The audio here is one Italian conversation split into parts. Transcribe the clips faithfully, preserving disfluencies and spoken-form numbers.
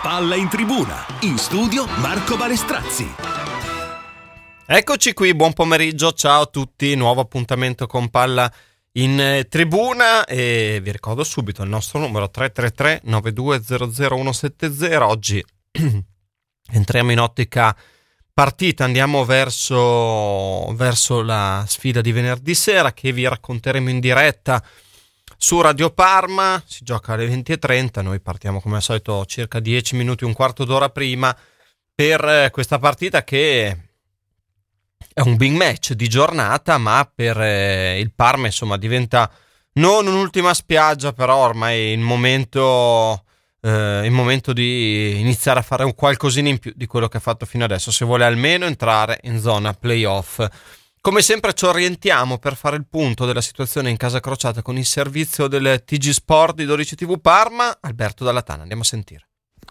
Palla in tribuna, in studio Marco Balestrazzi. Eccoci qui, buon pomeriggio, ciao a tutti, nuovo appuntamento con Palla in eh, tribuna e vi ricordo subito il nostro numero tre tre tre nove due zero zero uno sette zero. Oggi entriamo in ottica partita, andiamo verso, verso la sfida di venerdì sera che vi racconteremo in diretta su Radio Parma. Si gioca alle venti e trenta, noi partiamo come al solito circa dieci minuti, un quarto d'ora prima per eh, questa partita che è un big match di giornata, ma per eh, il Parma insomma diventa non un'ultima spiaggia, però ormai il momento, eh, il momento di iniziare a fare un qualcosina in più di quello che ha fatto fino adesso, se vuole almeno entrare in zona playoff. Come sempre ci orientiamo per fare il punto della situazione in casa crociata con il servizio del T G Sport di dodici tivù Parma. Alberto Dalla Tana, andiamo a sentire.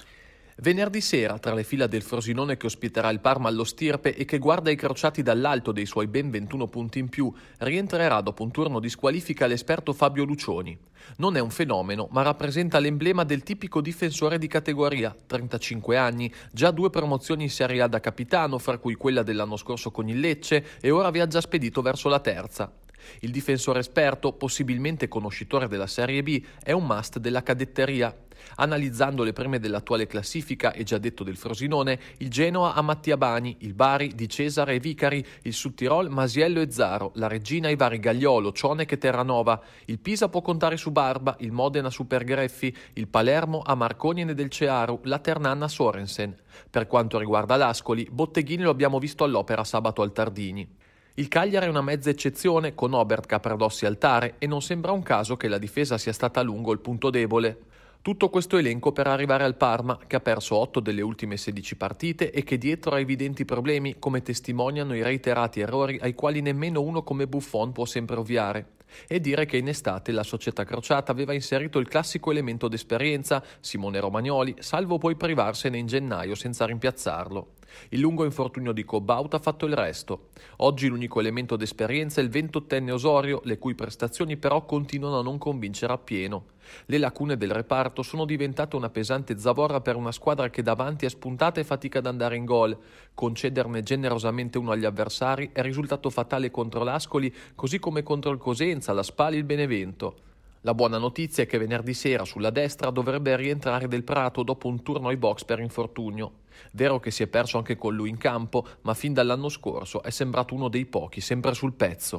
Venerdì sera, tra le fila del Frosinone che ospiterà il Parma allo Stirpe e che guarda i crociati dall'alto dei suoi ben ventuno punti in più, rientrerà dopo un turno di squalifica l'esperto Fabio Lucioni. Non è un fenomeno, ma rappresenta l'emblema del tipico difensore di categoria, trentacinque anni, già due promozioni in Serie A da capitano, fra cui quella dell'anno scorso con il Lecce, e ora viaggia spedito verso la terza. Il difensore esperto, possibilmente conoscitore della Serie B, è un must della cadetteria. Analizzando le prime dell'attuale classifica e già detto del Frosinone, il Genoa ha Mattia Bani, il Bari di Cesare e Vicari, il Sudtirol Masiello e Zaro, la Regina i vari Gagliolo, Cionec e Terranova, il Pisa può contare su Barba, il Modena su Pergreffi, il Palermo a Marconi e Nedelcearu, la Ternana Sorensen. Per quanto riguarda l'Ascoli, Botteghini lo abbiamo visto all'opera sabato al Tardini. Il Cagliari è una mezza eccezione, con Obert Capradossi altare, e non sembra un caso che la difesa sia stata a lungo il punto debole. Tutto questo elenco per arrivare al Parma, che ha perso otto delle ultime sedici partite e che dietro ha evidenti problemi, come testimoniano i reiterati errori ai quali nemmeno uno come Buffon può sempre ovviare. E dire che in estate la società crociata aveva inserito il classico elemento d'esperienza, Simone Romagnoli, salvo poi privarsene in gennaio senza rimpiazzarlo. Il lungo infortunio di Cobbaut ha fatto il resto. Oggi l'unico elemento d'esperienza è il ventottenne Osorio, le cui prestazioni però continuano a non convincere appieno. Le lacune del reparto sono diventate una pesante zavorra per una squadra che davanti è spuntata e fatica ad andare in gol. Concederne generosamente uno agli avversari è risultato fatale contro l'Ascoli, così come contro il Cosenza, la Spal e il Benevento. La buona notizia è che venerdì sera sulla destra dovrebbe rientrare Del Prato dopo un turno ai box per infortunio. Vero che si è perso anche con lui in campo, ma fin dall'anno scorso è sembrato uno dei pochi, sempre sul pezzo.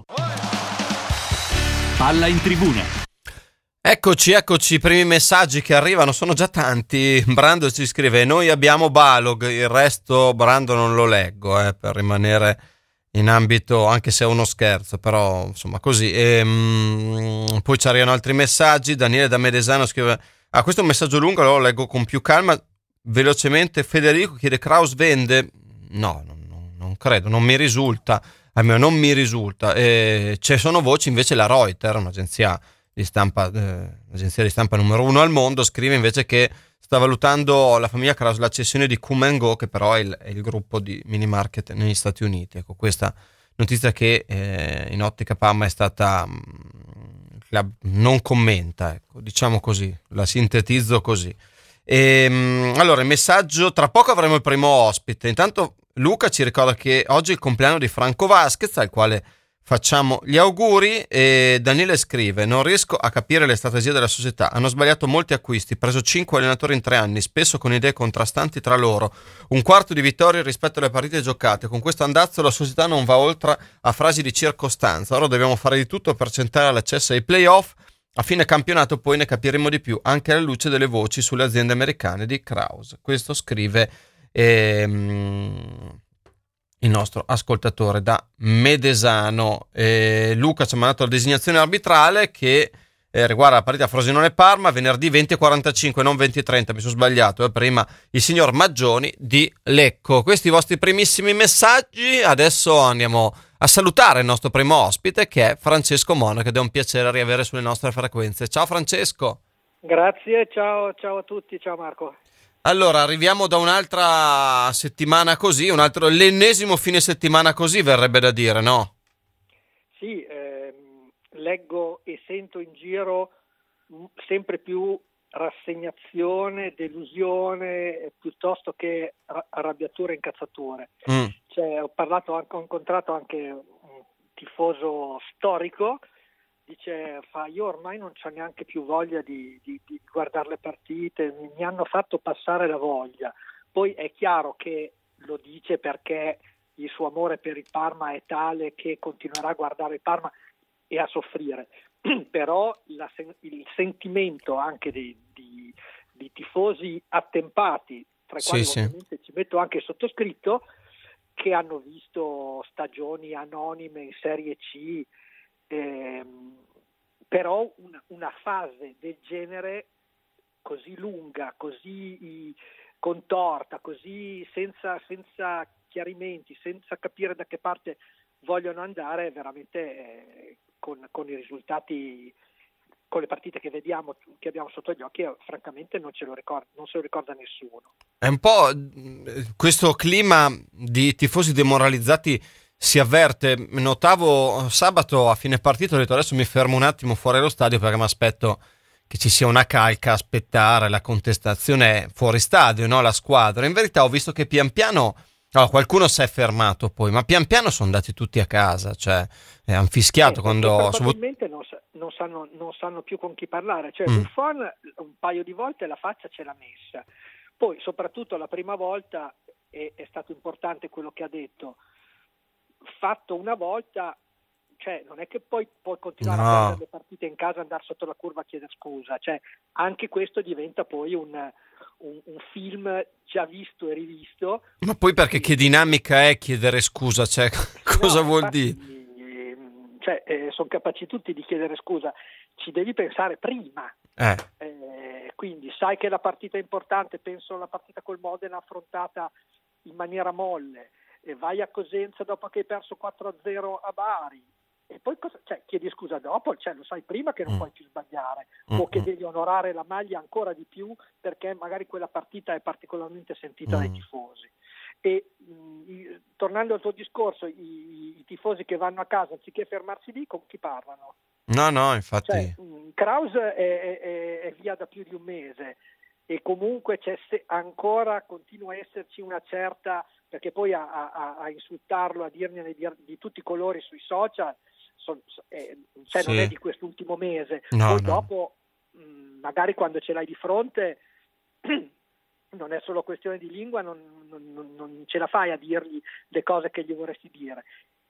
Palla in tribuna. Eccoci, eccoci, i primi messaggi che arrivano sono già tanti. Brando ci scrive: noi abbiamo Balog, il resto Brando non lo leggo, eh, per rimanere in ambito, anche se è uno scherzo, però insomma così. E, um, poi ci arrivano altri messaggi. Daniele da Medesano scrive: ah, questo è un messaggio lungo, lo leggo con più calma. Velocemente Federico chiede: Kraus vende? No, non, non credo, non mi risulta, almeno non mi risulta. E ci sono voci invece, la Reuters, un'agenzia di stampa, eh, l'agenzia di stampa numero uno al mondo, scrive invece che sta valutando la famiglia Kraus la cessione di Come Go, che però è il, è il gruppo di mini market negli Stati Uniti. Ecco, questa notizia che eh, in ottica Parma è stata mh, la, non commenta, ecco, diciamo così, la sintetizzo così. E, mh, allora il messaggio, tra poco avremo il primo ospite. Intanto Luca ci ricorda che oggi è il compleanno di Franco Vasquez, al quale facciamo gli auguri. E Daniele scrive: non riesco a capire le strategie della società, hanno sbagliato molti acquisti, preso cinque allenatori in tre anni, spesso con idee contrastanti tra loro, un quarto di vittorie rispetto alle partite giocate. Con questo andazzo la società non va oltre a frasi di circostanza. Ora dobbiamo fare di tutto per centrare l'accesso ai playoff. A fine campionato poi ne capiremo di più, anche alla luce delle voci sulle aziende americane di Kraus. Questo scrive ehm, il nostro ascoltatore da Medesano. E Luca ci ha mandato la designazione arbitrale che eh, riguarda la partita Frosinone-Parma, venerdì venti e quarantacinque, non venti e trenta, mi sono sbagliato, eh, prima il signor Maggioni di Lecco. Questi i vostri primissimi messaggi. Adesso andiamo a salutare il nostro primo ospite, che è Francesco Monaco, ed è un piacere riavere sulle nostre frequenze. Ciao Francesco. Grazie, ciao, ciao a tutti, ciao Marco. Allora, arriviamo da un'altra settimana così, un altro, l'ennesimo fine settimana così, verrebbe da dire, no? Sì, ehm, leggo e sento in giro sempre più rassegnazione, delusione, piuttosto che arrabbiature e incazzature. Mm. Cioè, ho parlato anche, ho incontrato anche un tifoso storico, dice, fa, io ormai non c'ho neanche più voglia di, di, di guardare le partite, mi, mi hanno fatto passare la voglia. Poi è chiaro che lo dice perché il suo amore per il Parma è tale che continuerà a guardare il Parma e a soffrire. Però la, il sentimento anche di, di, di tifosi attempati, tra i sì, quali sì. ovviamente ci metto anche il sottoscritto, che hanno visto stagioni anonime in Serie C, ehm, però una, una fase del genere così lunga, così contorta, così senza, senza chiarimenti, senza capire da che parte vogliono andare, veramente eh, con, con i risultati, con le partite che vediamo, che abbiamo sotto gli occhi, eh, francamente non ce lo ricorda, non se lo ricorda nessuno. È un po' questo clima di tifosi demoralizzati si avverte. Notavo sabato a fine partita, ho detto adesso mi fermo un attimo fuori allo stadio perché mi aspetto che ci sia una calca, aspettare la contestazione fuori stadio, no? La squadra. In verità ho visto che pian piano no, qualcuno si è fermato poi, ma pian piano sono andati tutti a casa, cioè eh, hanno fischiato eh, quando... probabilmente non, sa, non, sanno, non sanno più con chi parlare, cioè mm. Buffon un paio di volte la faccia ce l'ha messa, poi soprattutto la prima volta è, è stato importante quello che ha detto, fatto una volta, cioè non è che poi puoi continuare no. a perdere le partite in casa e andare sotto la curva a chiedere scusa, cioè anche questo diventa poi un... Un, un film già visto e rivisto. Ma poi perché che dinamica è chiedere scusa? Cioè, cosa no, vuol infatti, dire? Cioè, eh, sono capaci tutti di chiedere scusa, ci devi pensare prima. Eh. Eh, quindi sai che la partita è importante, penso alla partita col Modena affrontata in maniera molle, e vai a Cosenza dopo che hai perso quattro a zero a Bari. E poi cosa, cioè, chiedi scusa dopo, cioè, lo sai prima che non mm. puoi più sbagliare mm. o che devi onorare la maglia ancora di più perché magari quella partita è particolarmente sentita mm. dai tifosi. E mh, tornando al tuo discorso, i, i tifosi che vanno a casa anziché fermarsi lì, con chi parlano? No, no, infatti. Cioè, mh, Kraus è, è, è via da più di un mese e comunque c'è se, ancora continua a esserci una certa, perché poi a, a, a insultarlo, a dirne di, di tutti i colori sui social, Son, eh, cioè sì. non è di quest'ultimo mese, no, poi no. dopo mh, magari quando ce l'hai di fronte non è solo questione di lingua, non, non, non ce la fai a dirgli le cose che gli vorresti dire.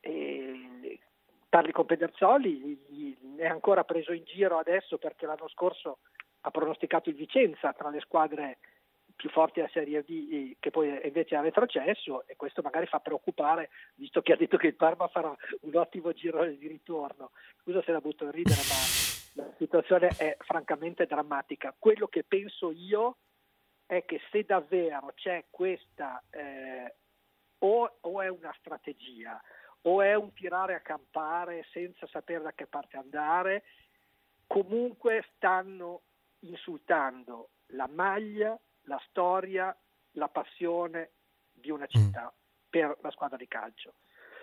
E parli con Pedersoli, è ancora preso in giro adesso perché l'anno scorso ha pronosticato il Vicenza tra le squadre più forti della Serie D, che poi invece ha retrocesso, e questo magari fa preoccupare, visto che ha detto che il Parma farà un ottimo giro di ritorno. Scusa se la butto in ridere, ma la situazione è francamente drammatica. Quello che penso io è che se davvero c'è questa eh, o, o è una strategia o è un tirare a campare senza sapere da che parte andare, comunque stanno insultando la maglia, la storia, la passione di una città mm. per la squadra di calcio.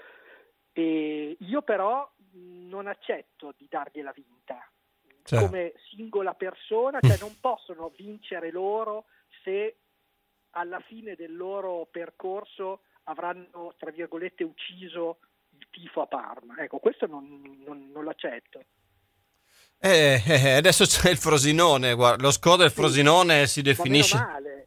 E io però non accetto di dargliela vinta cioè. come singola persona, cioè non possono vincere loro se alla fine del loro percorso avranno, tra virgolette, ucciso il tifo a Parma. Ecco, questo non, non, non l'accetto. Eh, eh, adesso c'è il Frosinone, guarda, lo score del Frosinone sì, si definisce. Ma meno male.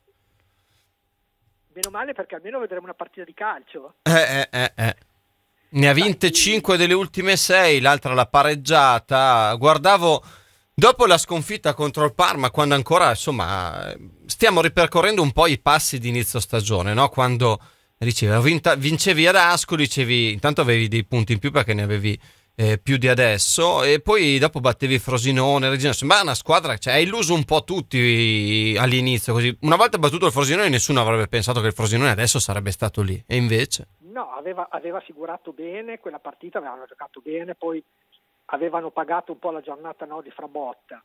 Meno male perché almeno vedremo una partita di calcio. Eh, eh, eh, eh. Ne ha vinte cinque delle ultime sei, l'altra l'ha pareggiata. Guardavo dopo la sconfitta contro il Parma, quando ancora, insomma, stiamo ripercorrendo un po' i passi di inizio stagione, no? Quando dicevi, vinta, vincevi ad Ascoli, dicevi, intanto avevi dei punti in più perché ne avevi Eh, più di adesso, e poi dopo battevi Frosinone, Regina, sembrava una squadra, cioè hai illuso un po' tutti all'inizio, così una volta battuto il Frosinone nessuno avrebbe pensato che il Frosinone adesso sarebbe stato lì, e invece no, aveva, aveva assicurato bene quella partita, avevano giocato bene, poi avevano pagato un po' la giornata no, di Frabotta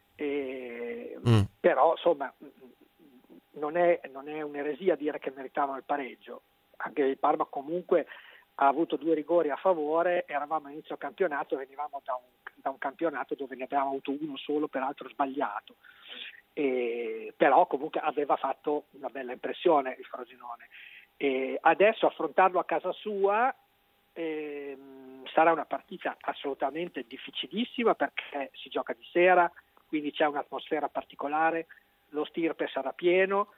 e, mm. però insomma non è, non è un'eresia dire che meritavano il pareggio, anche il Parma comunque ha avuto due rigori a favore, eravamo all'inizio campionato, venivamo da un, da un campionato dove ne avevamo avuto uno solo, peraltro sbagliato. e, però comunque aveva fatto una bella impressione il Frosinone. E adesso affrontarlo a casa sua eh, sarà una partita assolutamente difficilissima, perché si gioca di sera, quindi c'è un'atmosfera particolare, lo stirpe sarà pieno,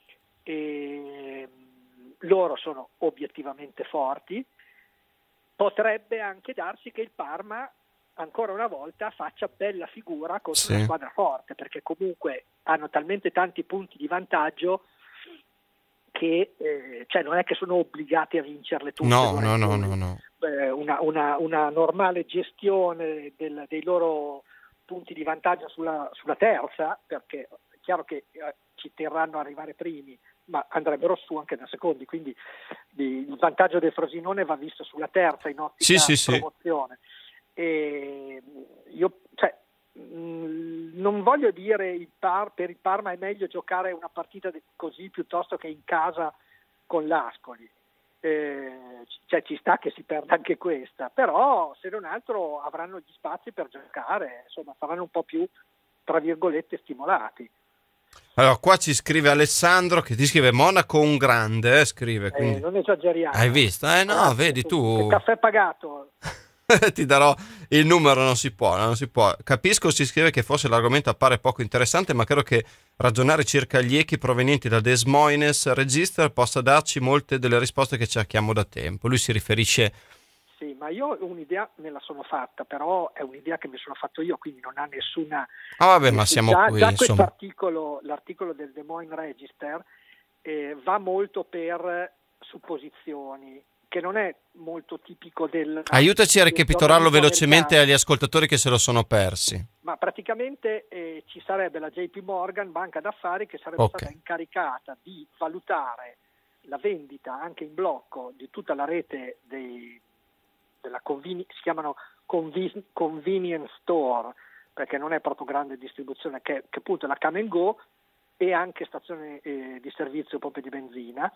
e loro sono obiettivamente forti. Potrebbe anche darsi che il Parma ancora una volta faccia bella figura contro sì. una squadra forte, perché comunque hanno talmente tanti punti di vantaggio che eh, cioè non è che sono obbligati a vincerle tutte. No, no, no, no, no. Eh, una, una, una normale gestione del, dei loro punti di vantaggio sulla, sulla terza, perché è chiaro che eh, ci terranno a arrivare primi, ma andrebbero su anche da secondi, quindi di, il vantaggio del Frosinone va visto sulla terza in ottica sì, sì, promozione. Sì. E io cioè, mh, non voglio dire il Par, per il Parma è meglio giocare una partita de, così piuttosto che in casa con l'Ascoli, eh, cioè ci sta che si perda anche questa, però se non altro avranno gli spazi per giocare, insomma saranno un po' più tra virgolette stimolati. Allora, qua ci scrive Alessandro, che ti scrive Monaco un grande, eh, scrive. Quindi... Eh, non esageriamo. Hai visto? Eh no, Grazie, vedi tu. Caffè pagato. Ti darò il numero, non si può, non si può. Capisco, si scrive che forse l'argomento appare poco interessante, ma credo che ragionare circa gli echi provenienti da Des Moines Register possa darci molte delle risposte che cerchiamo da tempo. Lui si riferisce... Sì, ma io un'idea me la sono fatta, però è un'idea che mi sono fatto io, quindi non ha nessuna... Ah vabbè, ma siamo già, qui, già insomma. Questo articolo, l'articolo del Des Moines Register eh, va molto per supposizioni, che non è molto tipico del... Aiutaci a del ricapitolarlo velocemente americano. agli ascoltatori che se lo sono persi. Ma praticamente eh, ci sarebbe la J P Morgan, banca d'affari, che sarebbe Okay. stata incaricata di valutare la vendita anche in blocco di tutta la rete dei, della conveni- si chiamano convi- convenience store, perché non è proprio grande distribuzione, che, che appunto è la Come and Go, e anche stazione eh, di servizio pompe di benzina.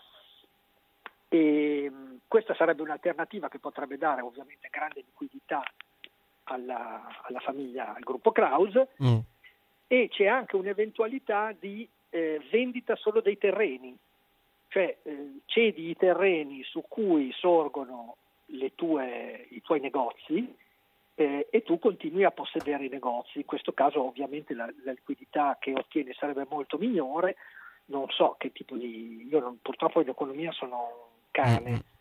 E questa sarebbe un'alternativa che potrebbe dare ovviamente grande liquidità alla, alla famiglia, al gruppo Kraus, Mm. e c'è anche un'eventualità di eh, vendita solo dei terreni, cioè eh, cedi i terreni su cui sorgono le tue, i tuoi negozi eh, e tu continui a possedere i negozi. In questo caso ovviamente la, la liquidità che ottieni sarebbe molto migliore. Non so che tipo di... io non, purtroppo in economia sono cane, Mm-hmm.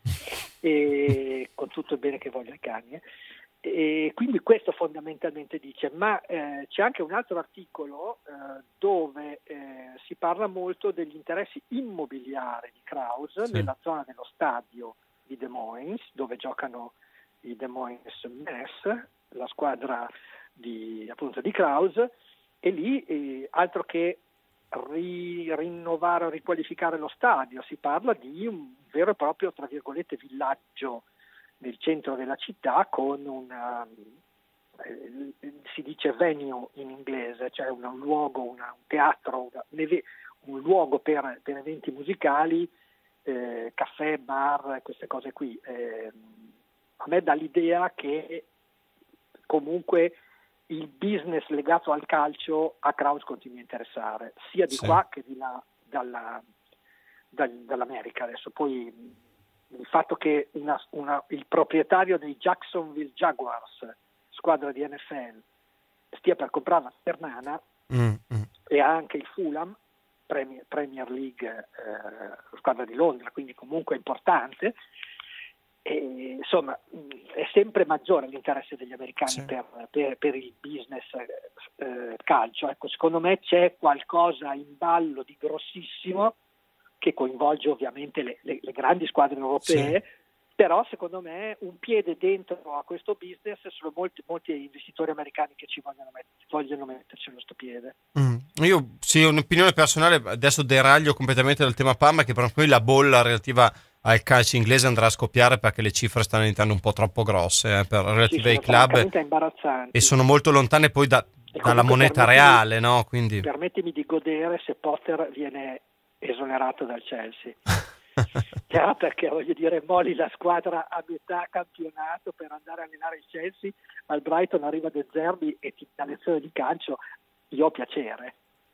e con tutto il bene che voglio ai cani, eh. E quindi questo fondamentalmente dice, ma eh, c'è anche un altro articolo eh, dove eh, si parla molto degli interessi immobiliari di Kraus, sì, nella zona dello stadio di Des Moines, dove giocano i Des Moines Mess, la squadra di, appunto, di Kraus, e lì eh, altro che ri, rinnovare o riqualificare lo stadio, si parla di un vero e proprio, tra virgolette, villaggio nel centro della città, con una, eh, si dice venue in inglese, cioè un, un luogo, una, un teatro, una, un luogo per, per eventi musicali, eh, caffè, bar, queste cose qui. Eh, a me dà l'idea che comunque il business legato al calcio a Kraus continui a interessare, sia di sì. qua che di là, dalla, dal, dall'America. Adesso poi il fatto che una, una, il proprietario dei Jacksonville Jaguars, squadra di N F L, stia per comprare la Ternana, mm-hmm. e anche il Fulham, Premier, Premier League, eh, squadra di Londra, quindi comunque importante. E, insomma, è sempre maggiore l'interesse degli americani, sì. per, per, per il business eh, calcio. Ecco, secondo me c'è qualcosa in ballo di grossissimo che coinvolge ovviamente le, le, le grandi squadre europee, sì. però secondo me un piede dentro a questo business sono molti, molti investitori americani che ci vogliono, met- vogliono metterci lo sto piede. Mm. Io sì, un'opinione personale, adesso deraglio completamente dal tema Parma, che per me la bolla relativa al calcio inglese andrà a scoppiare perché le cifre stanno diventando un po' troppo grosse eh, per relative sì, ai club e sono molto lontane poi da, dalla moneta reale, no? Quindi permettimi di godere se Potter viene esonerato dal Chelsea. Chiaro, perché voglio dire, molli la squadra a metà campionato per andare a allenare il Chelsea, al Brighton arriva De Zerbi e ti dà lezione di calcio, io ho piacere.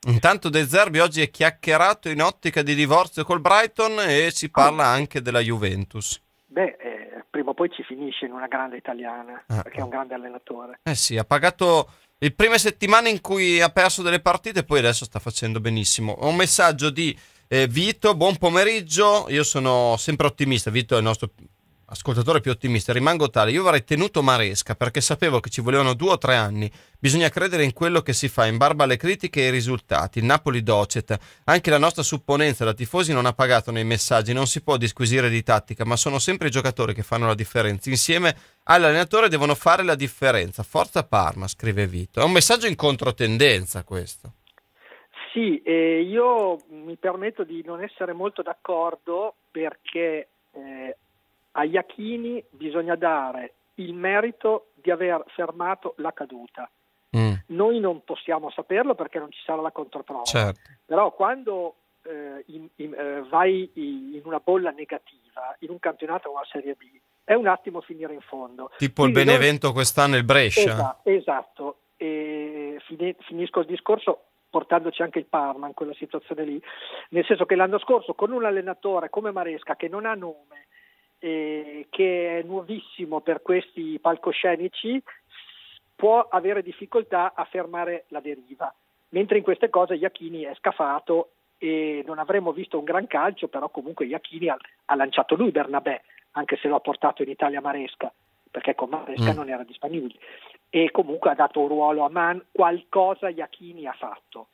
Intanto De Zerbi oggi è chiacchierato in ottica di divorzio col Brighton e si parla anche della Juventus. Beh, eh, prima o poi ci finisce in una grande italiana, ah, perché è un grande allenatore. Eh sì, ha pagato le prime settimane in cui ha perso delle partite e poi adesso sta facendo benissimo. Ho un messaggio di eh, Vito, buon pomeriggio, io sono sempre ottimista, Vito è il nostro ascoltatore più ottimista, rimango tale, io avrei tenuto Maresca perché sapevo che ci volevano due o tre anni, bisogna credere in quello che si fa in barba alle critiche e ai risultati, il Napoli docet, anche la nostra supponenza da tifosi non ha pagato nei messaggi, non si può disquisire di tattica, ma sono sempre i giocatori che fanno la differenza, insieme all'allenatore devono fare la differenza, forza Parma, scrive Vito, è un messaggio in controtendenza questo. Sì, eh, io mi permetto di non essere molto d'accordo perché eh, a Iachini bisogna dare il merito di aver fermato la caduta. Mm. Noi non possiamo saperlo perché non ci sarà la controprova. Certo. Però quando eh, in, in, eh, vai in una bolla negativa, in un campionato o a Serie B, è un attimo finire in fondo. Tipo Quindi il Benevento noi... quest'anno, il Brescia. Esatto, esatto. E fine, finisco il discorso portandoci anche il Parma in quella situazione lì, nel senso che l'anno scorso con un allenatore come Maresca che non ha nome, Eh, che è nuovissimo per questi palcoscenici, può avere difficoltà a fermare la deriva, mentre in queste cose Iachini è scafato e non avremmo visto un gran calcio, però comunque Iachini ha, ha lanciato lui Bernabé, anche se lo ha portato in Italia Maresca, perché con Maresca mm. non era disponibile, e comunque ha dato un ruolo a Man, qualcosa Iachini ha fatto.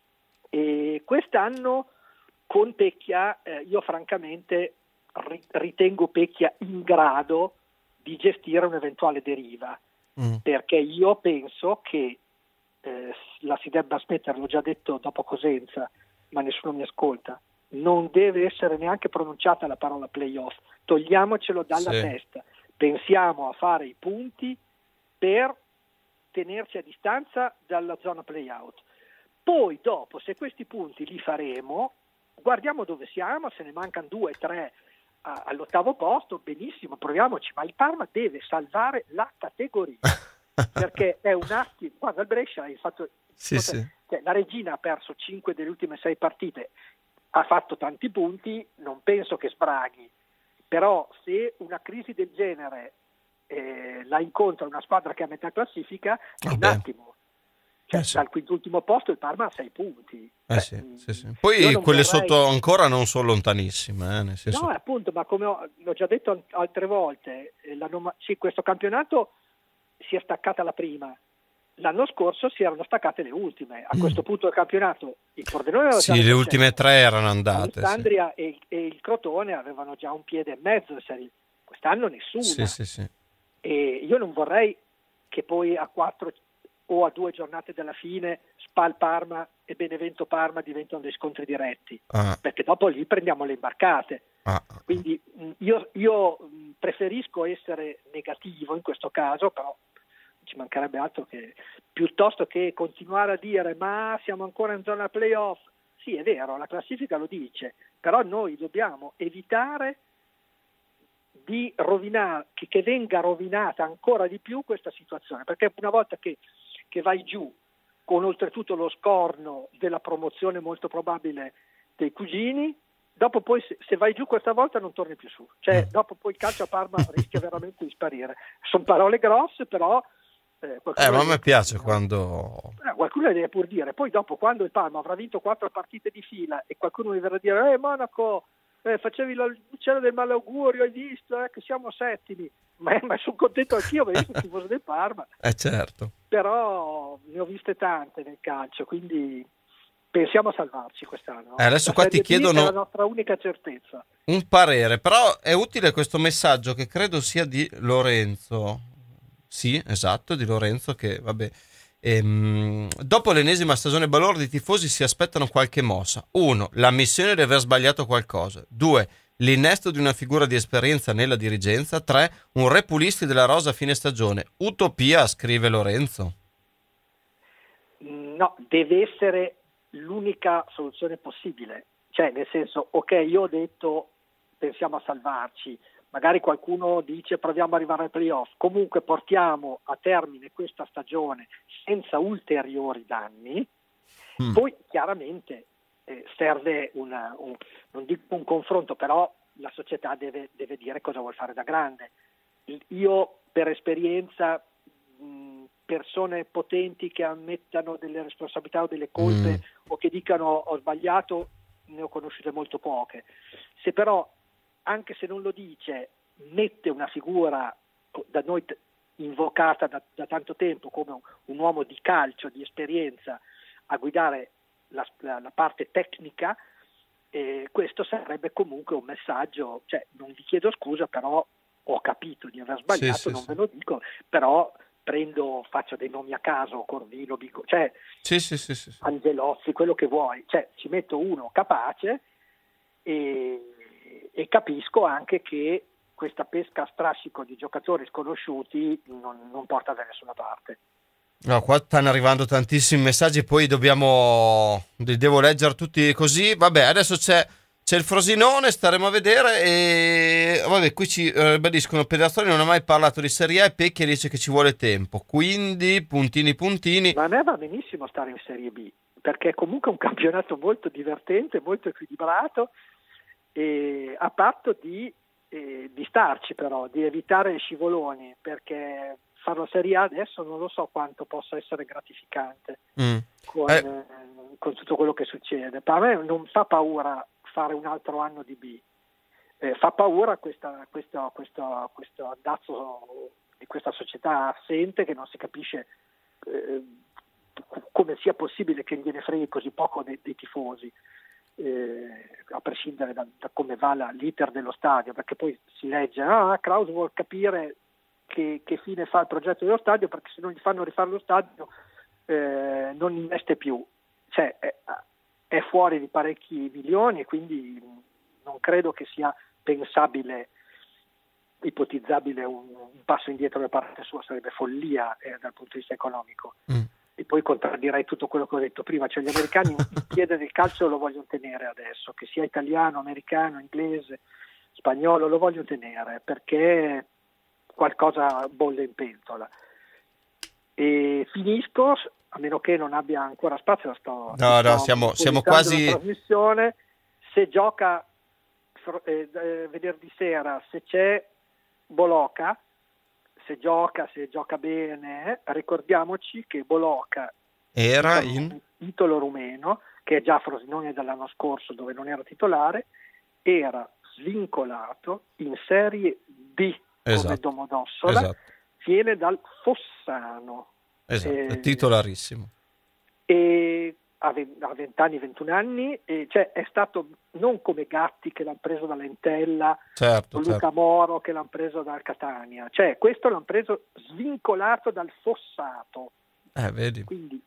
E quest'anno con Pecchia eh, io francamente ritengo Pecchia in grado di gestire un'eventuale deriva, mm. perché io penso che eh, la si debba smettere, l'ho già detto dopo Cosenza, ma nessuno mi ascolta, non deve essere neanche pronunciata la parola playoff, togliamocelo dalla sì. testa, pensiamo a fare i punti per tenerci a distanza dalla zona playout, poi dopo se questi punti li faremo guardiamo dove siamo, se ne mancano due, tre all'ottavo posto, benissimo, proviamoci, ma il Parma deve salvare la categoria perché è un attimo, guarda il Brescia hai fatto, sì, sì. Cioè, la Regina ha perso cinque delle ultime sei partite, ha fatto tanti punti, non penso che sbraghi, però se una crisi del genere eh, la incontra una squadra che è a metà classifica è un attimo. Cioè, eh sì. Dal quintultimo posto il Parma ha sei punti. Eh eh, sì, sì, sì. Poi quelle vorrei... sotto ancora non sono lontanissime. Eh, nel senso... No, appunto, ma come ho, l'ho già detto altre volte, la noma... sì, questo campionato si è staccata la prima. L'anno scorso si erano staccate le ultime. A mm. questo punto del campionato il Pordenone aveva sì, le ultime tre erano andate. Alessandria sì. e, e il Crotone avevano già un piede e mezzo. Quest'anno nessuna. Sì, sì, sì. E io non vorrei che poi a quattro o a due giornate dalla fine Spal Parma e Benevento Parma diventano dei scontri diretti, ah. perché dopo lì prendiamo le imbarcate. Ah. Quindi io, io preferisco essere negativo in questo caso, però ci mancherebbe altro che piuttosto che continuare a dire ma siamo ancora in zona playoff. Sì, è vero, la classifica lo dice, però noi dobbiamo evitare di rovinare, che, che venga rovinata ancora di più questa situazione, perché una volta che che vai giù con oltretutto lo scorno della promozione molto probabile dei cugini, dopo poi se, se vai giù questa volta non torni più su, cioè dopo poi il calcio a Parma rischia veramente di sparire. Sono parole grosse, però eh, eh ma a me piace dire, quando eh, qualcuno le deve pur dire, poi dopo quando il Parma avrà vinto quattro partite di fila e qualcuno mi verrà a dire eh Monaco eh, facevi il cielo del malaugurio, hai visto eh, che siamo settimi, ma, ma sono contento anch'io perché io sono tifoso del Parma, eh certo, però ne ho viste tante nel calcio, quindi pensiamo a salvarci quest'anno. Eh, adesso la qua ti chiedono è la nostra unica certezza. Un parere, però è utile questo messaggio che credo sia di Lorenzo. Sì, esatto, di Lorenzo che vabbè. Ehm, dopo l'ennesima stagione balorda i tifosi si aspettano qualche mossa. Uno, l'ammissione di aver sbagliato qualcosa. Due, l'innesto di una figura di esperienza nella dirigenza. Tre, un repulisti della rosa a fine stagione. Utopia, scrive Lorenzo. No, deve essere l'unica soluzione possibile. Cioè, nel senso, ok, io ho detto pensiamo a salvarci, magari qualcuno dice proviamo ad arrivare ai playoff, comunque portiamo a termine questa stagione senza ulteriori danni Mm. Poi chiaramente eh, serve una, un, non dico un confronto, però la società deve, deve dire cosa vuol fare da grande. Io per esperienza mh, persone potenti che ammettano delle responsabilità o delle colpe mm. o che dicano ho sbagliato ne ho conosciute molto poche. Se però, anche se non lo dice, mette una figura da noi t- invocata da, da tanto tempo come un, un uomo di calcio, di esperienza, a guidare la, la, la parte tecnica, eh, questo sarebbe comunque un messaggio, cioè non vi chiedo scusa, però ho capito di aver sbagliato, sì, non sì, ve lo dico, però prendo, faccio dei nomi a caso, Corvino, Bico, cioè sì, sì, sì, sì. Angelozzi, quello che vuoi, cioè ci metto uno capace e, e capisco anche che questa pesca a strascico di giocatori sconosciuti non, non porta da nessuna parte. No, qua stanno arrivando tantissimi messaggi, poi dobbiamo li devo leggere tutti così. Vabbè, adesso c'è c'è il Frosinone, staremo a vedere. E vabbè, qui ci ribadiscono: Pedersoli non ha mai parlato di Serie A e Pecchia dice che ci vuole tempo, quindi puntini puntini. Ma a me va benissimo stare in Serie B, perché è comunque un campionato molto divertente, molto equilibrato, e a patto di, eh, di starci, però di evitare scivoloni, perché fare la Serie A adesso non lo so quanto possa essere gratificante mm. con, eh. Eh, con tutto quello che succede. Per me non fa paura fare un altro anno di B, eh, fa paura questa, questo, questo, questo andazzo di questa società assente che non si capisce eh, come sia possibile che gliene freghi così poco dei, dei tifosi, eh, a prescindere da, da come va la, l'iter dello stadio, perché poi si legge ah, Kraus vuol capire che, che fine fa il progetto dello stadio, perché se non gli fanno rifare lo stadio eh, non investe più, cioè è, è fuori di parecchi milioni e quindi non credo che sia pensabile, ipotizzabile un, un passo indietro da parte sua, sarebbe follia eh, dal punto di vista economico. Mm. E poi contraddirei tutto quello che ho detto prima, cioè gli americani il piede del calcio lo vogliono tenere adesso, che sia italiano, americano, inglese, spagnolo, lo vogliono tenere perché qualcosa bolle in pentola. E finisco, a meno che non abbia ancora spazio, sto, no, sto no, siamo, siamo quasi trasmissione. Se gioca eh, venerdì sera, se c'è Boloca, se gioca, se gioca bene, eh, ricordiamoci che Boloca era titolo, in titolo rumeno, che è già Frosinone dall'anno scorso dove non era titolare, era svincolato in Serie B, esatto, come Domodossola, esatto, viene dal Fossano. Esatto, eh, è titolarissimo. E ha venti anni, ventuno anni, e cioè è stato non come Gatti che l'hanno preso dall'Entella, certo, o Luca certo. Moro che l'hanno preso dal Catania, cioè questo l'hanno preso svincolato dal Fossato. Eh, vedi. Quindi,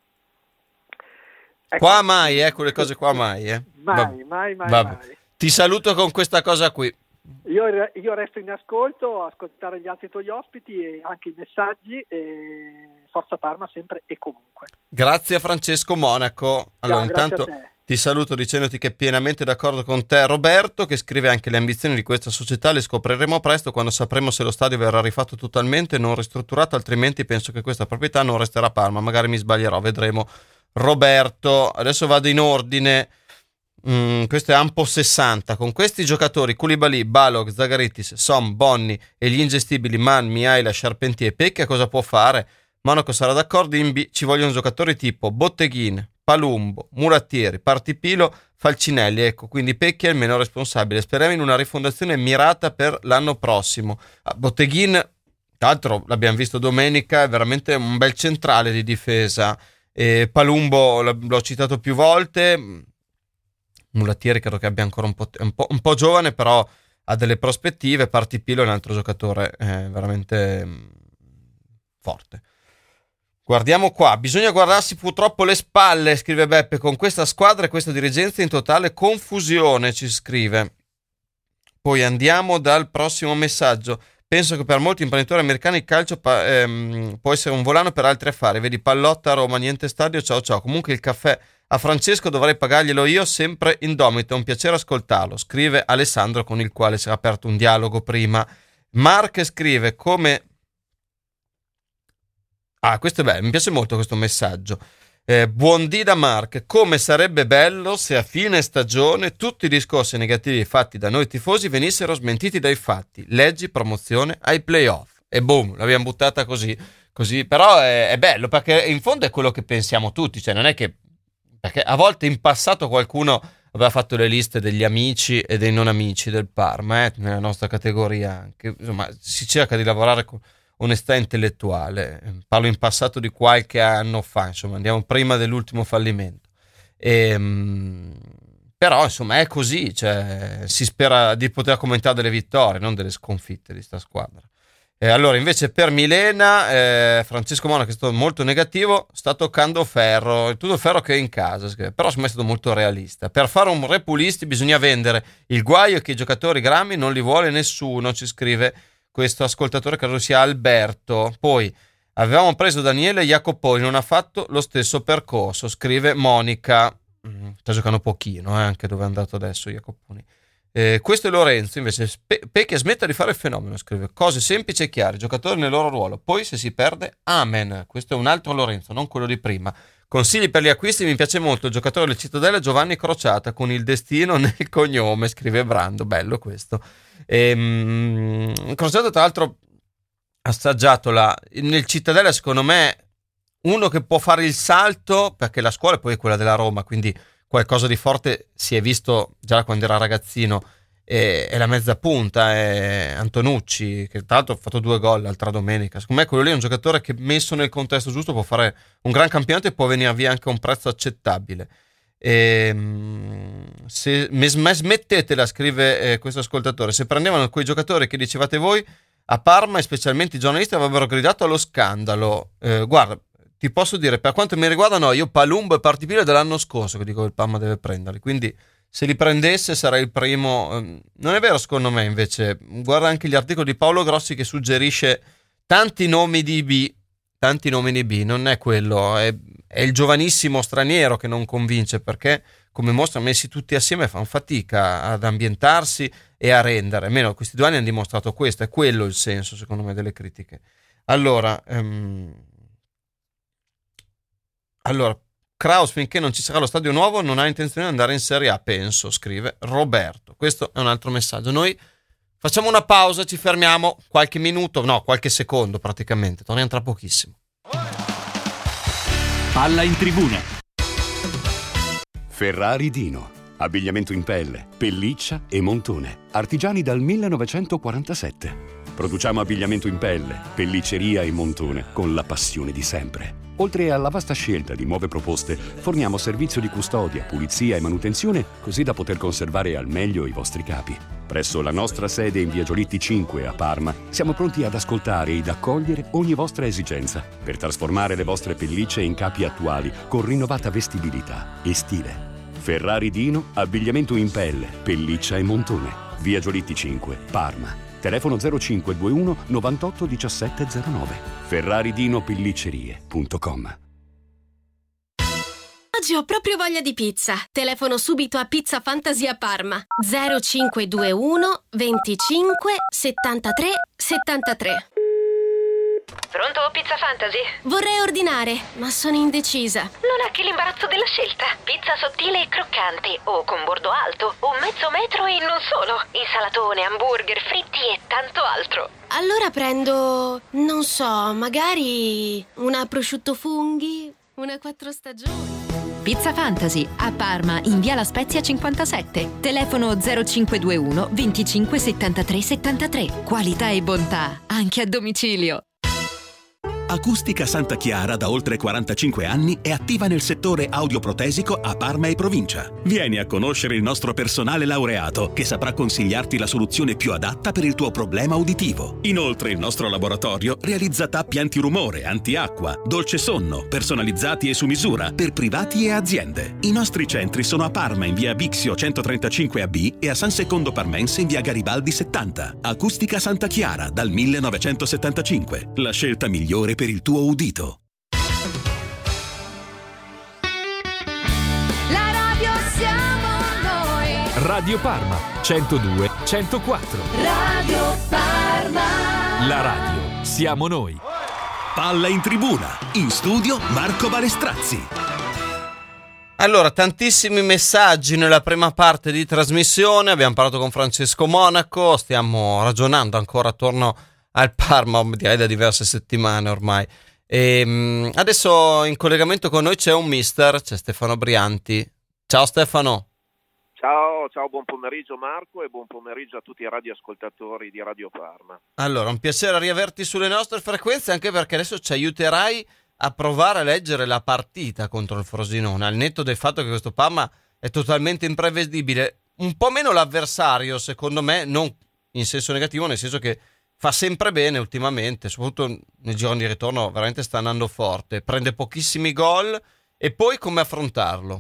ecco, qua mai, eh, quelle cose qua mai, eh. Mai, Vabbè. mai, mai, Vabbè. mai. Ti saluto con questa cosa qui. Io, io resto in ascolto, a ascoltare gli altri tuoi ospiti e anche i messaggi, e Forza Parma sempre e comunque. Grazie a Francesco Monaco. Allora, Ciao, intanto ti saluto dicendoti che è pienamente d'accordo con te Roberto, che scrive anche: le ambizioni di questa società le scopriremo presto quando sapremo se lo stadio verrà rifatto totalmente, non ristrutturato, altrimenti penso che questa proprietà non resterà a Parma. Magari mi sbaglierò, vedremo. Roberto, adesso vado in ordine. Mm, questo è Ampo sessanta. Con questi giocatori Koulibaly, Balog, Zagaritis, Som, Bonni e gli ingestibili Man, Mihaila, Charpentier e Pecchia cosa può fare? Monaco sarà d'accordo. In B ci vogliono giocatori tipo Botteghin, Palumbo, Murattieri, Partipilo, Falcinelli. Ecco, quindi Pecchia è il meno responsabile. Speriamo in una rifondazione mirata per l'anno prossimo. Botteghin, tra l'altro l'abbiamo visto domenica, è veramente un bel centrale di difesa. E Palumbo l'ho citato più volte. Mulattieri credo che abbia ancora un po', un po', un po' giovane, però ha delle prospettive. Partipilo è un altro giocatore eh, veramente mh, forte. Guardiamo qua, bisogna guardarsi purtroppo le spalle, scrive Beppe, con questa squadra e questa dirigenza in totale confusione, ci scrive. Poi andiamo dal prossimo messaggio. Penso che per molti imprenditori americani il calcio pa- ehm, può essere un volano per altri affari. Vedi Pallotta, Roma, niente stadio, ciao ciao. Comunque il caffè a Francesco dovrei pagarglielo io, sempre indomito, è un piacere ascoltarlo, scrive Alessandro, con il quale si è aperto un dialogo prima. Mark scrive come... Ah, questo è bello, mi piace molto questo messaggio. Eh, buondì da Mark, come sarebbe bello se a fine stagione tutti i discorsi negativi fatti da noi tifosi venissero smentiti dai fatti. Leggi promozione ai playoff. E boom, l'abbiamo buttata così, così. Però è, è bello, perché in fondo è quello che pensiamo tutti, cioè non è che, perché a volte in passato qualcuno aveva fatto le liste degli amici e dei non amici del Parma, eh, nella nostra categoria anche. Insomma, si cerca di lavorare con onestà intellettuale. Parlo in passato di qualche anno fa, insomma, andiamo prima dell'ultimo fallimento. E, però, insomma, è così, cioè, si spera di poter commentare delle vittorie, non delle sconfitte di sta squadra. E allora, invece, per Milena, eh, Francesco Monaco è stato molto negativo, sta toccando ferro, tutto ferro che è in casa, però secondo me è stato molto realista. Per fare un Repulisti bisogna vendere. Il guaio è che i giocatori grammi non li vuole nessuno, ci scrive questo ascoltatore, credo sia Alberto. Poi avevamo preso Daniele Jacoponi, non ha fatto lo stesso percorso, scrive Monica. Mm, sta giocando pochino, eh, anche dove è andato adesso Jacoponi. Eh, questo è Lorenzo, invece, Pe- Pecchia smetta di fare il fenomeno, scrive cose semplici e chiare, giocatori nel loro ruolo, poi se si perde, amen. Questo è un altro Lorenzo, non quello di prima. Consigli per gli acquisti, mi piace molto il giocatore del Cittadella Giovanni Crociata con il destino nel cognome, scrive Brando, bello questo. Ehm, Crociata tra l'altro assaggiato la, nel Cittadella, secondo me uno che può fare il salto, perché la scuola poi è quella della Roma, quindi qualcosa di forte si è visto già quando era ragazzino, e, e la mezza punta è Antonucci, che tra l'altro ha fatto due gol l'altra domenica. Secondo me quello lì è un giocatore che messo nel contesto giusto può fare un gran campionato e può venire via anche a un prezzo accettabile. E, se me smettetela, scrive eh, questo ascoltatore, se prendevano quei giocatori che dicevate voi a Parma e specialmente i giornalisti avrebbero gridato allo scandalo. Eh, guarda, ti posso dire, per quanto mi riguarda, no, io Palumbo e Partipile dell'anno scorso che dico che il Parma deve prenderli, quindi se li prendesse sarei il primo. Non è vero, secondo me, invece, guarda anche gli articoli di Paolo Grossi che suggerisce tanti nomi di B, tanti nomi di B, non è quello, è, è il giovanissimo straniero che non convince, perché come mostra messi tutti assieme fanno fatica ad ambientarsi e a rendere, almeno questi due anni hanno dimostrato questo, è quello il senso secondo me delle critiche. Allora, um, allora Kraus, finché non ci sarà lo stadio nuovo non ha intenzione di andare in Serie A, penso, scrive Roberto. Questo è un altro messaggio. Noi facciamo una pausa, ci fermiamo qualche minuto, no, qualche secondo praticamente, torniamo tra pochissimo. Palla in tribuna. Ferrari Dino, abbigliamento in pelle, pelliccia e montone, artigiani dal millenovecentoquarantasette. Produciamo abbigliamento in pelle, pellicceria e montone con la passione di sempre. Oltre alla vasta scelta di nuove proposte, forniamo servizio di custodia, pulizia e manutenzione così da poter conservare al meglio i vostri capi. Presso la nostra sede in via Giolitti cinque a Parma siamo pronti ad ascoltare ed accogliere ogni vostra esigenza per trasformare le vostre pellicce in capi attuali con rinnovata vestibilità e stile. Ferrari Dino, abbigliamento in pelle, pelliccia e montone. Via Giolitti cinque, Parma. Telefono zero cinque due uno novantotto diciassette zero nove. ferraridinopelliccerie punto com. Oggi ho proprio voglia di pizza. Telefono subito a Pizza Fantasia Parma. zero cinque due uno venticinque settantatré settantatré. Pronto, Pizza Fantasy? Vorrei ordinare, ma sono indecisa. Non è che l'imbarazzo della scelta. Pizza sottile e croccante, o con bordo alto, o mezzo metro e non solo. Insalatone, hamburger, fritti e tanto altro. Allora prendo, non so, magari una prosciutto funghi, una quattro stagioni. Pizza Fantasy a Parma in via La Spezia cinquantasette. Telefono zero cinque due uno venticinque settantatré settantatré. Qualità e bontà anche a domicilio. Acustica Santa Chiara da oltre quarantacinque anni è attiva nel settore audioprotesico a Parma e provincia. Vieni a conoscere il nostro personale laureato che saprà consigliarti la soluzione più adatta per il tuo problema uditivo. Inoltre il nostro laboratorio realizza tappi antirumore, antiacqua, dolce sonno, personalizzati e su misura per privati e aziende. I nostri centri sono a Parma in via Bixio centotrentacinque A B e a San Secondo Parmense in via Garibaldi settanta. Acustica Santa Chiara dal millenovecentosettantacinque. La scelta migliore per il tuo udito. La radio siamo noi. Radio Parma centodue centoquattro. Radio Parma. La radio siamo noi. Palla in tribuna. In studio Marco Balestrazzi. Allora, tantissimi messaggi nella prima parte di trasmissione, abbiamo parlato con Francesco Monaco, stiamo ragionando ancora attorno al Parma, direi da diverse settimane ormai. E, mh, adesso in collegamento con noi c'è un mister, c'è Stefano Brianti. Ciao Stefano. Ciao, ciao, buon pomeriggio Marco e buon pomeriggio a tutti i radioascoltatori di Radio Parma. Allora, un piacere riaverti sulle nostre frequenze, anche perché adesso ci aiuterai a provare a leggere la partita contro il Frosinone, al netto del fatto che questo Parma è totalmente imprevedibile, un po' meno l'avversario secondo me, non in senso negativo, nel senso che fa sempre bene ultimamente, soprattutto nel girone di ritorno veramente sta andando forte, prende pochissimi gol. E poi come affrontarlo?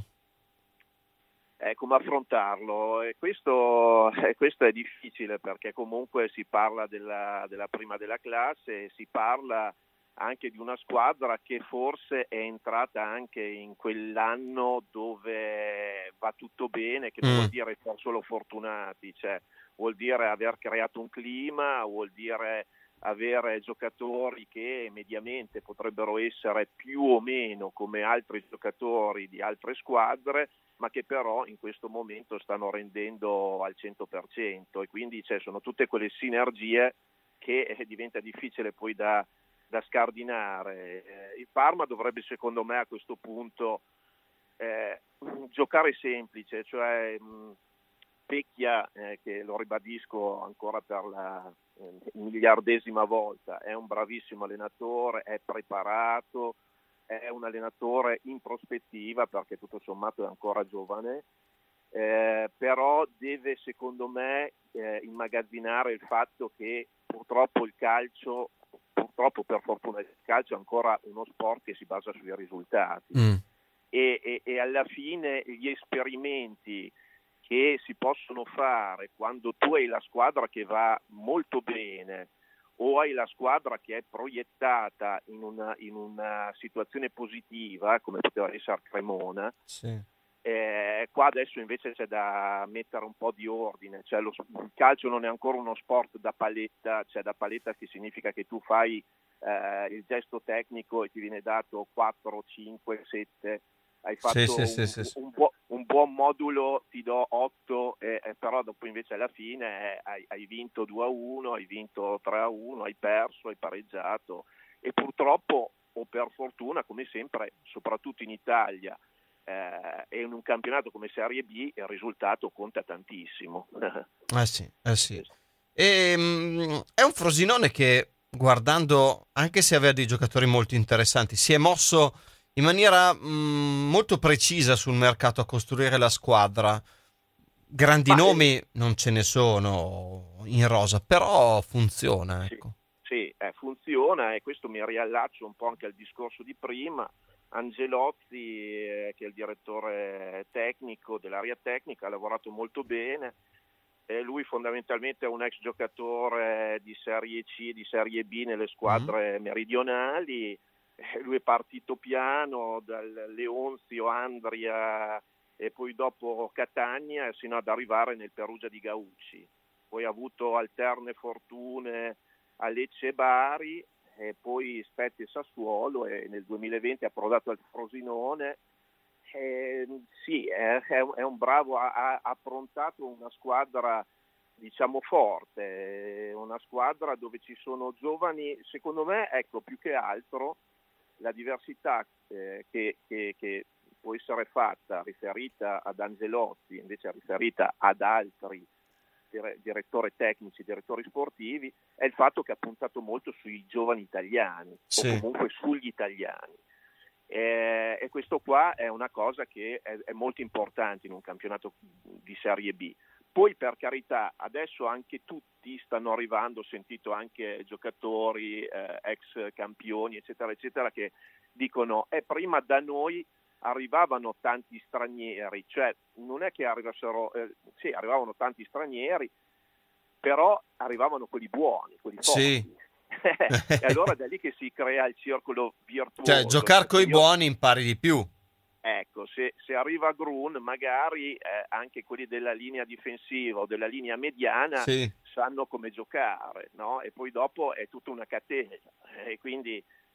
Eh, come affrontarlo? E questo, eh, questo è difficile, perché comunque si parla della, della prima della classe, si parla anche di una squadra che forse è entrata anche in quell'anno dove va tutto bene, che non Mm. vuol dire essere solo fortunati, cioè vuol dire aver creato un clima, vuol dire avere giocatori che mediamente potrebbero essere più o meno come altri giocatori di altre squadre, ma che però in questo momento stanno rendendo al cento per cento, e quindi cioè, sono tutte quelle sinergie che eh, diventa difficile poi da, da scardinare. Eh, il Parma dovrebbe secondo me a questo punto eh, giocare semplice, cioè mh, Pecchia, eh, che lo ribadisco ancora per la eh, miliardesima volta, è un bravissimo allenatore, è preparato, è un allenatore in prospettiva perché tutto sommato è ancora giovane, eh, però deve secondo me eh, immagazzinare il fatto che purtroppo il calcio, purtroppo per fortuna il calcio è ancora uno sport che si basa sui risultati Mm. e, e, e alla fine gli esperimenti che si possono fare quando tu hai la squadra che va molto bene o hai la squadra che è proiettata in una, in una situazione positiva, come poteva essere Cremona, Sì. eh, qua adesso invece c'è da mettere un po' di ordine, cioè lo, il calcio non è ancora uno sport da paletta, cioè da paletta che significa che tu fai eh, il gesto tecnico e ti viene dato quattro, cinque, sette, hai fatto Sì, sì, un, sì, sì, sì. un, buo, un buon modulo, ti do otto, eh, eh, però dopo invece alla fine eh, hai, hai vinto due a uno, hai vinto tre a uno, hai perso, hai pareggiato, e purtroppo o per fortuna, come sempre, soprattutto in Italia eh, e in un campionato come Serie B, il risultato conta tantissimo. Eh sì, eh sì. E, mm, è un Frosinone che, guardando, anche se aveva dei giocatori molto interessanti, si è mosso in maniera mh, molto precisa sul mercato a costruire la squadra. Grandi Ma, nomi non ce ne sono in rosa, però funziona, sì, ecco. sì eh, funziona, e questo mi riallaccio un po' anche al discorso di prima. Angelozzi, eh, che è il direttore tecnico dell'area tecnica, ha lavorato molto bene. Eh, lui fondamentalmente è un ex giocatore di Serie C, di Serie B nelle squadre mm. meridionali. Lui è partito piano dal Leonzio, Andria e poi dopo Catania sino ad arrivare nel Perugia di Gaucci. Poi ha avuto alterne fortune a Lecce e Bari, e poi Spezia e Sassuolo, e nel duemilaventi ha approdato al Frosinone. E, sì, è, è un bravo, ha, ha approntato una squadra diciamo forte, una squadra dove ci sono giovani, secondo me, ecco, più che altro la diversità eh, che, che, che può essere fatta riferita ad Angelotti, invece riferita ad altri dire, direttori tecnici, direttori sportivi, è il fatto che ha puntato molto sui giovani italiani, sì, o comunque sugli italiani. Eh, e questo qua è una cosa che è, è molto importante in un campionato di Serie B. Poi, per carità, adesso anche tutti stanno arrivando, ho sentito anche giocatori, eh, ex campioni, eccetera, eccetera, che dicono eh, prima da noi arrivavano tanti stranieri, cioè non è che arrivassero, eh, sì, arrivavano tanti stranieri, però arrivavano quelli buoni, quelli forti. Sì. E allora è da lì che si crea il circolo virtuoso. Cioè, giocare coi io... buoni impari di più. Ecco, se, se arriva Grun, magari eh, anche quelli della linea difensiva o della linea mediana sì. sanno come giocare, no? E poi dopo è tutta una catena, e quindi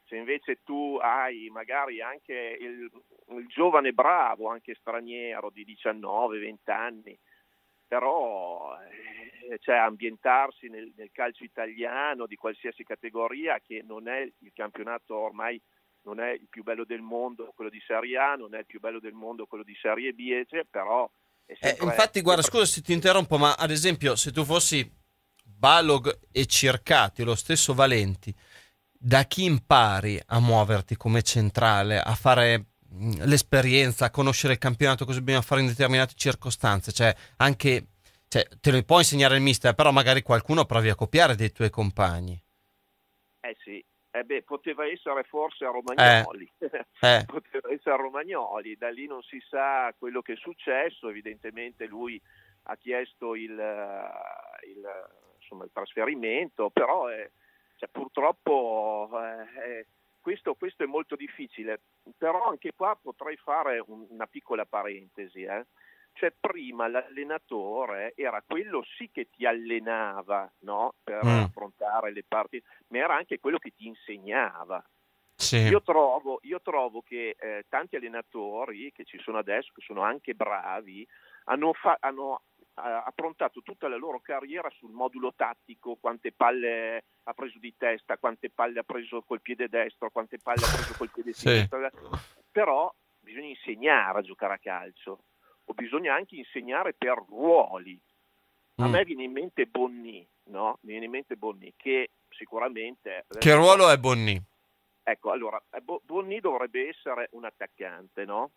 Se invece tu hai magari anche il, il giovane bravo, anche straniero di diciannove venti anni, però eh, cioè ambientarsi nel, nel calcio italiano di qualsiasi categoria, che non è il campionato ormai, non è il più bello del mondo quello di Serie A, non è il più bello del mondo quello di Serie B, cioè, però è sempre, eh, infatti guarda, sempre... scusa se ti interrompo, ma ad esempio se tu fossi Balog e Circati, lo stesso Valenti, da chi impari a muoverti come centrale, a fare l'esperienza, a conoscere il campionato, cosa bisogna fare in determinate circostanze? Cioè anche, cioè, te lo può insegnare il mister, però magari qualcuno provi a copiare dei tuoi compagni. Eh sì, eh beh, poteva essere forse a Romagnoli, eh. Eh. poteva essere a Romagnoli, da lì non si sa quello che è successo, evidentemente lui ha chiesto il, il, insomma, il trasferimento, però è, cioè, purtroppo eh, questo, questo è molto difficile, però anche qua potrei fare un, una piccola parentesi, eh. Cioè prima l'allenatore era quello sì che ti allenava, no? Per mm. affrontare le partite, ma era anche quello che ti insegnava. Sì. Io trovo, io trovo che eh, tanti allenatori che ci sono adesso, che sono anche bravi, hanno, fa- hanno approntato tutta la loro carriera sul modulo tattico, quante palle ha preso di testa, quante palle ha preso col piede destro, quante palle ha preso col piede sì. sinistro, però bisogna insegnare a giocare a calcio, o bisogna anche insegnare per ruoli. A mm. me viene in mente Bonni, no? Mi viene in mente Bonni, che sicuramente... Che ruolo è Bonni? Ecco, allora, Bonni dovrebbe essere un attaccante, no?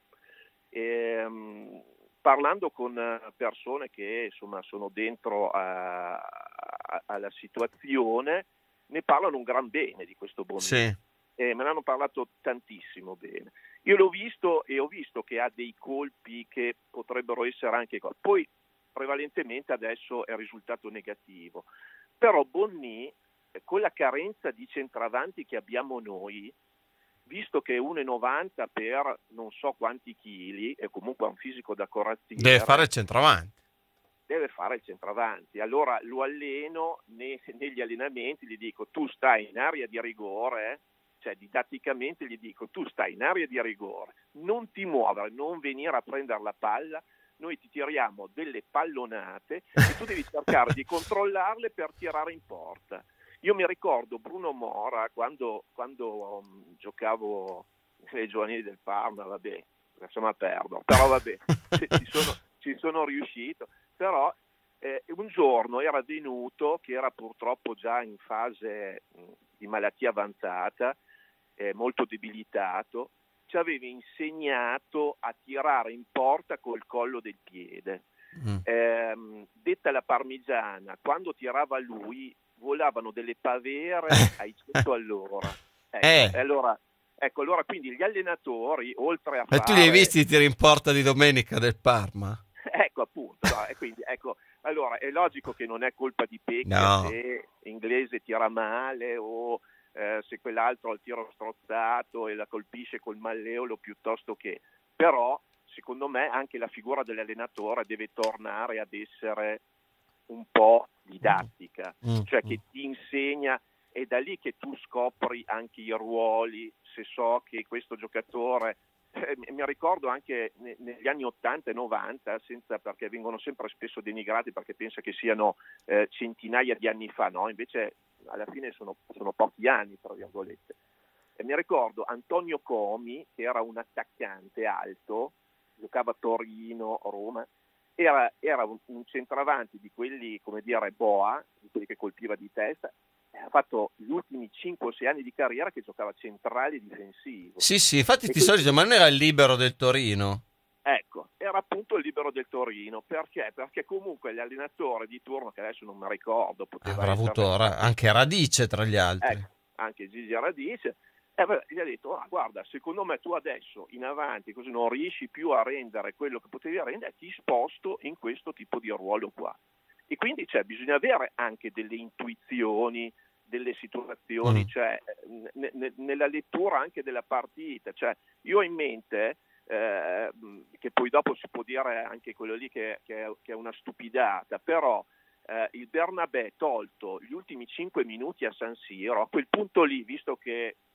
Ehm... Parlando con persone che insomma sono dentro a, a, alla situazione, ne parlano un gran bene di questo Bonni. Sì. Eh, me ne hanno parlato tantissimo bene. Io l'ho visto e ho visto che ha dei colpi che potrebbero essere anche... Poi prevalentemente adesso è il risultato negativo. Però Bonni, con la carenza di centravanti che abbiamo noi, visto che è uno e novanta per non so quanti chili, e comunque ha un fisico da corazziere, deve fare il centravanti. Deve fare il centravanti. Allora lo alleno ne, negli allenamenti, gli dico tu stai in area di rigore, cioè didatticamente gli dico tu stai in area di rigore, non ti muovere, non venire a prendere la palla, noi ti tiriamo delle pallonate e tu devi cercare di controllarle per tirare in porta. Io mi ricordo Bruno Mora quando, quando um, giocavo nelle giovanili del Parma, vabbè, insomma perdo, però vabbè, ci sono, ci sono riuscito, però eh, un giorno era venuto, che era purtroppo già in fase mh, di malattia avanzata, eh, molto debilitato, ci aveva insegnato a tirare in porta col collo del piede. Mm. Eh, detta la parmigiana, quando tirava lui volavano delle pavere ai cento all'ora. Ecco, eh. allora, ecco, allora quindi gli allenatori, oltre a e fare... tu li hai visti i tiri in porta di domenica del Parma? Ecco, appunto. No, e quindi, ecco, allora, è logico che non è colpa di Pecchia no. se inglese tira male o eh, se quell'altro ha il tiro strozzato e la colpisce col malleolo piuttosto che... Però, secondo me, anche la figura dell'allenatore deve tornare ad essere un po' didattica, mm. cioè che ti insegna, è da lì che tu scopri anche i ruoli, se so che questo giocatore, eh, mi ricordo anche ne, negli anni ottanta e novanta, senza, perché vengono sempre spesso denigrati perché pensa che siano eh, centinaia di anni fa, no? Invece alla fine sono, sono pochi anni, tra virgolette. E mi ricordo Antonio Comi, che era un attaccante alto, giocava a Torino, Roma, Era, era un, un centravanti di quelli, come dire, boa, di quelli che colpiva di testa, ha fatto gli ultimi cinque o sei anni di carriera che giocava centrale difensivo. Sì, sì, infatti e ti sto dicendo, ma non era il libero del Torino? Ecco, era appunto il libero del Torino, perché? Perché comunque l'allenatore di turno, che adesso non mi ricordo, poteva avrà avuto ra- anche Radice tra gli altri. Ecco, anche Gigi Radice. E beh, gli ha detto, ah, guarda, secondo me tu adesso in avanti così non riesci più a rendere quello che potevi rendere, ti sposto in questo tipo di ruolo qua. E quindi cioè, bisogna avere anche delle intuizioni, delle situazioni, mm. cioè n- n- nella lettura anche della partita. Cioè, io ho in mente, eh, che poi dopo si può dire anche quello lì che, che, è, che è una stupidata, però eh, il Bernabé tolto gli ultimi cinque minuti a San Siro, a quel punto lì, visto che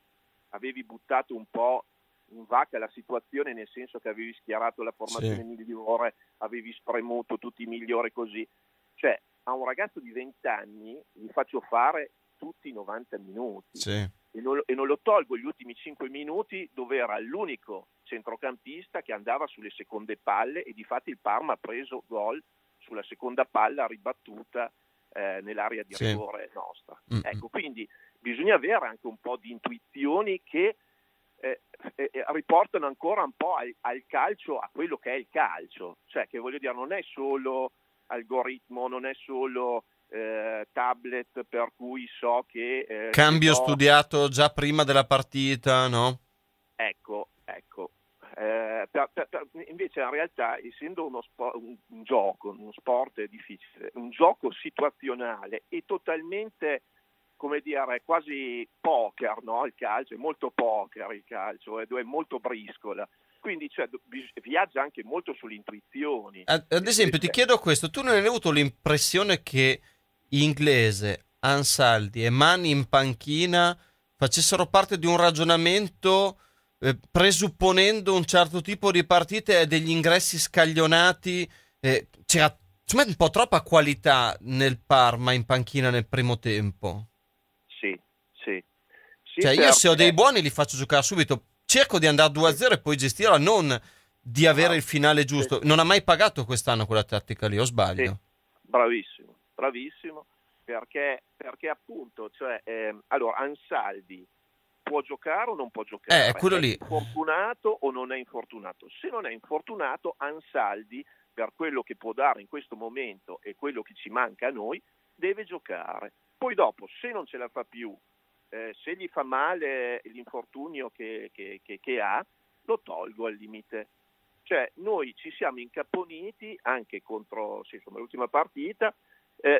avevi buttato un po' in vacca la situazione, nel senso che avevi schierato la formazione Sì. migliore, avevi spremuto tutti i migliori così. Cioè, a un ragazzo di venti anni gli faccio fare tutti i novanta minuti. Sì. E non, e non lo tolgo gli ultimi cinque minuti, dove era l'unico centrocampista che andava sulle seconde palle, e difatti il Parma ha preso gol sulla seconda palla ribattuta eh, nell'area di Sì. rigore nostra. Mm. Ecco, quindi bisogna avere anche un po' di intuizioni che eh, eh, riportano ancora un po' al, al calcio, a quello che è il calcio, cioè che voglio dire, non è solo algoritmo, non è solo eh, tablet per cui so che eh, Cambio so, studiato già prima della partita, no? ecco, ecco. Eh, per, per, per, invece in realtà, essendo uno spo- un, un gioco, uno sport è difficile, un gioco situazionale e totalmente, come dire, quasi poker, no? Il calcio è molto poker, il calcio è, è molto briscola, quindi cioè, viaggia anche molto sulle intuizioni. Ad, ad esempio, ti chiedo questo, tu non hai avuto l'impressione che Inglese, Ansaldi e Mani in panchina facessero parte di un ragionamento eh, presupponendo un certo tipo di partite e degli ingressi scaglionati? Eh, c'era secondo me un po' troppa qualità nel Parma in panchina nel primo tempo. Sì, sì. sì Cioè, io perché... se ho dei buoni li faccio giocare subito, cerco di andare due a zero e poi gestirla, non di avere il finale giusto. Non ha mai pagato quest'anno quella tattica lì, o sbaglio? Sì. Bravissimo, bravissimo, perché, perché appunto, cioè, ehm, allora, Ansaldi può giocare o non può giocare? Eh, quello lì. È infortunato o non è infortunato? Se non è infortunato, Ansaldi, per quello che può dare in questo momento e quello che ci manca a noi, deve giocare. Poi dopo, se non ce la fa più, eh, se gli fa male l'infortunio che, che, che, che ha, lo tolgo al limite. Cioè, noi ci siamo incaponiti anche contro, sì, insomma, l'ultima partita, eh,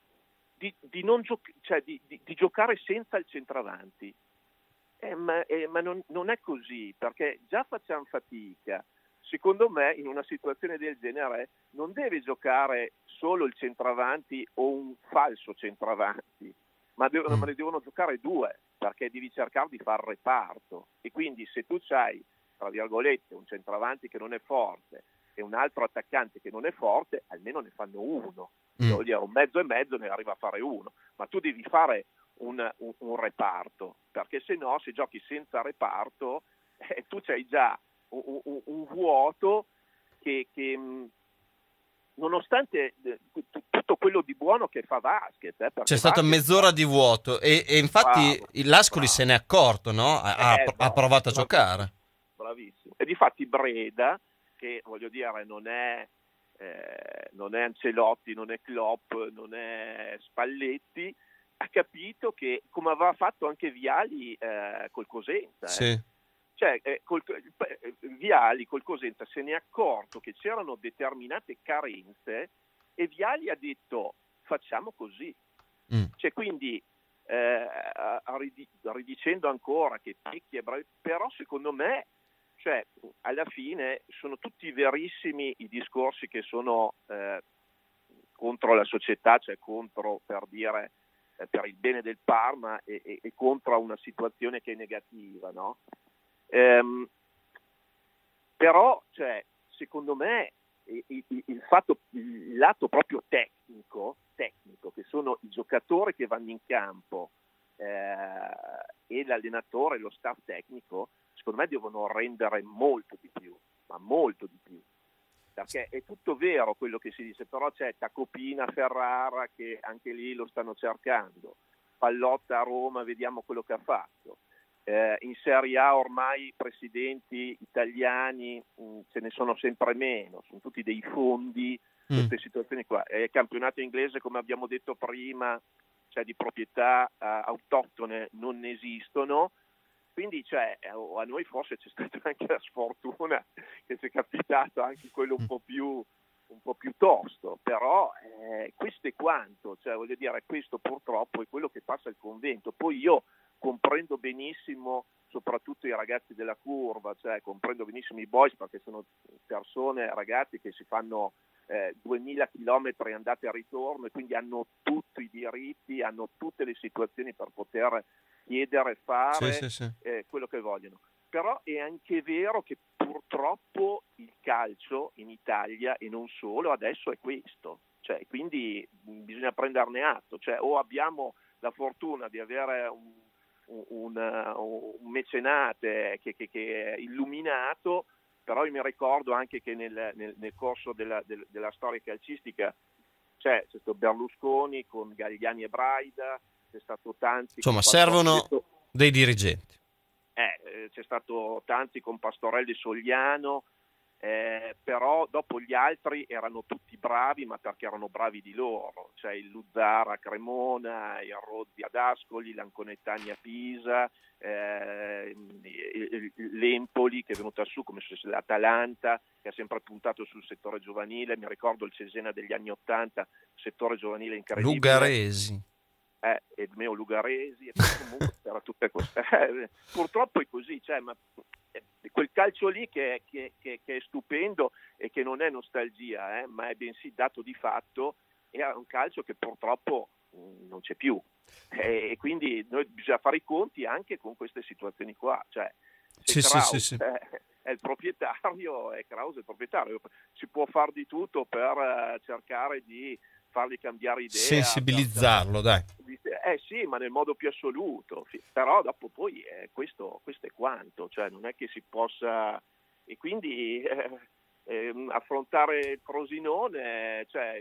di, di, non gioc- cioè, di, di, di giocare senza il centravanti. Eh, ma eh, ma non, non è così, perché già facciamo fatica. Secondo me, in una situazione del genere, non deve giocare solo il centravanti o un falso centravanti, ma, devono, ma ne devono giocare due, perché devi cercare di far reparto. E quindi se tu c'hai, tra virgolette, un centravanti che non è forte e un altro attaccante che non è forte, almeno ne fanno uno. Mm. Vuol dire, un mezzo e mezzo ne arriva a fare uno, ma tu devi fare un, un, un reparto, perché se no, se giochi senza reparto, eh, tu c'hai già un, un, un vuoto che, che mh, nonostante eh, t- tutto quello di buono che fa Vasquez, eh, c'è stata mezz'ora di vuoto e, e infatti bravo, il Lascoli bravo. se n'è accorto, no? Ha, ha- Eh, ha bravo, provato a bravissimo, giocare. Bravissimo. E difatti Breda, che voglio dire non è eh, non è Ancelotti, non è Klopp, non è Spalletti, ha capito che, come aveva fatto anche Viali eh, col Cosenza, eh. Sì. Cioè eh, col, eh, Viali col Cosenza se ne è accorto che c'erano determinate carenze e Viali ha detto facciamo così. Mm. Cioè, quindi eh, ridicendo ancora che Pecchi è bravo, però secondo me, cioè, alla fine sono tutti verissimi i discorsi che sono eh, contro la società, cioè contro, per dire, eh, per il bene del Parma e, e, e contro una situazione che è negativa, no? Ehm, però, cioè, secondo me il, il, il fatto, il lato proprio tecnico, tecnico, che sono i giocatori che vanno in campo eh, e l'allenatore, lo staff tecnico, secondo me devono rendere molto di più, ma molto di più, perché è tutto vero quello che si dice, però c'è Tacopina, Ferrara che anche lì lo stanno cercando, Pallotta a Roma, vediamo quello che ha fatto. Eh, in Serie A ormai presidenti italiani mh, ce ne sono sempre meno, sono tutti dei fondi, mm. queste situazioni qua. E il campionato inglese, come abbiamo detto prima, cioè di proprietà uh, autoctone non esistono, quindi cioè, a noi forse c'è stata anche la sfortuna che ci è capitato anche quello un po' più un po' più tosto, però eh, questo è quanto, cioè voglio dire, questo purtroppo è quello che passa al convento. Poi io comprendo benissimo soprattutto i ragazzi della curva, cioè comprendo benissimo i boys, perché sono persone, ragazzi che si fanno eh, duemila chilometri andate e ritorno, e quindi hanno tutti i diritti, hanno tutte le situazioni per poter chiedere, fare sì, sì, sì. Eh, quello che vogliono. Però è anche vero che purtroppo il calcio in Italia, e non solo, adesso è questo, cioè, quindi bisogna prenderne atto, cioè, o abbiamo la fortuna di avere un, un, un mecenate che, che, che è illuminato, però io mi ricordo anche che nel, nel, nel corso della, del, della storia calcistica c'è, c'è stato Berlusconi con Galliani e Braida, c'è stato Tanzi, insomma servono Pastorelli, dei dirigenti. Eh, c'è stato Tanzi con Pastorelli e Sogliano, eh, però dopo gli altri erano tutti bravi, ma perché erano bravi di loro, cioè il Luzzara a Cremona, il Rozzi ad Ascoli, l'Anconettani a Pisa, eh, l'Empoli che è venuta su come se fosse l'Atalanta, che ha sempre puntato sul settore giovanile. Mi ricordo il Cesena degli anni Ottanta, settore giovanile incredibile. Lugaresi. Eh, Edmeo Lugaresi, e comunque era tutte queste. Eh, purtroppo è così, cioè, ma quel calcio lì che, che, che, che è stupendo e che non è nostalgia, eh, ma è bensì dato di fatto, è un calcio che purtroppo mh, non c'è più, e, e quindi noi bisogna fare i conti anche con queste situazioni qua, cioè se sì, Kraus sì, sì, sì. È, è il proprietario, è Kraus è il proprietario, si può far di tutto per uh, cercare di fargli cambiare idea, sensibilizzarlo, dai. Eh sì, ma nel modo più assoluto, però dopo poi eh, questo, questo è quanto, cioè non è che si possa, e quindi eh, eh, affrontare il Frosinone, cioè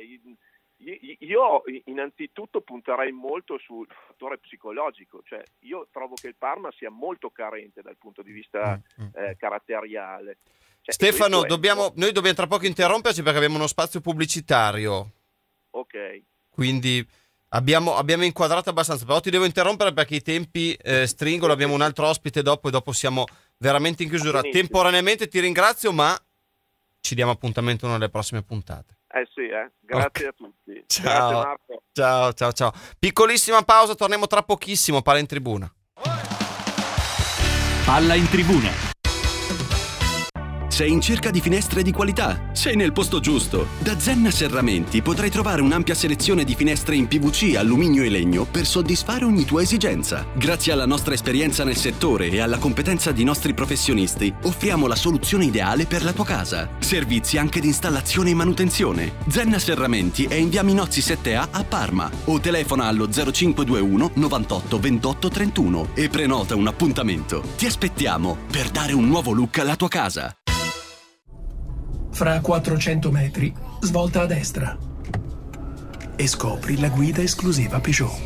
io innanzitutto punterei molto sul fattore psicologico, cioè io trovo che il Parma sia molto carente dal punto di vista eh, caratteriale. Cioè, Stefano, è... dobbiamo, noi dobbiamo tra poco interromperci perché abbiamo uno spazio pubblicitario. Ok. Quindi abbiamo, abbiamo inquadrato abbastanza, però ti devo interrompere perché i tempi eh, stringono, abbiamo un altro ospite dopo e dopo siamo veramente in chiusura. Temporaneamente ti ringrazio, ma ci diamo appuntamento in una delle prossime puntate. Eh sì, eh. Grazie okay. a tutti. Ciao. Grazie Marco. Ciao, ciao, ciao. Piccolissima pausa, torniamo tra pochissimo. Palla in tribuna. Palla in tribuna. Sei in cerca di finestre di qualità? Sei nel posto giusto. Da Zenna Serramenti potrai trovare un'ampia selezione di finestre in P V C, alluminio e legno per soddisfare ogni tua esigenza. Grazie alla nostra esperienza nel settore e alla competenza di nostri professionisti, offriamo la soluzione ideale per la tua casa. Servizi anche di installazione e manutenzione. Zenna Serramenti è in via Minozzi sette A a Parma o telefona allo zero cinque due uno novantotto ventotto trentuno e prenota un appuntamento. Ti aspettiamo per dare un nuovo look alla tua casa. Fra quattrocento metri, svolta a destra e scopri la guida esclusiva Peugeot.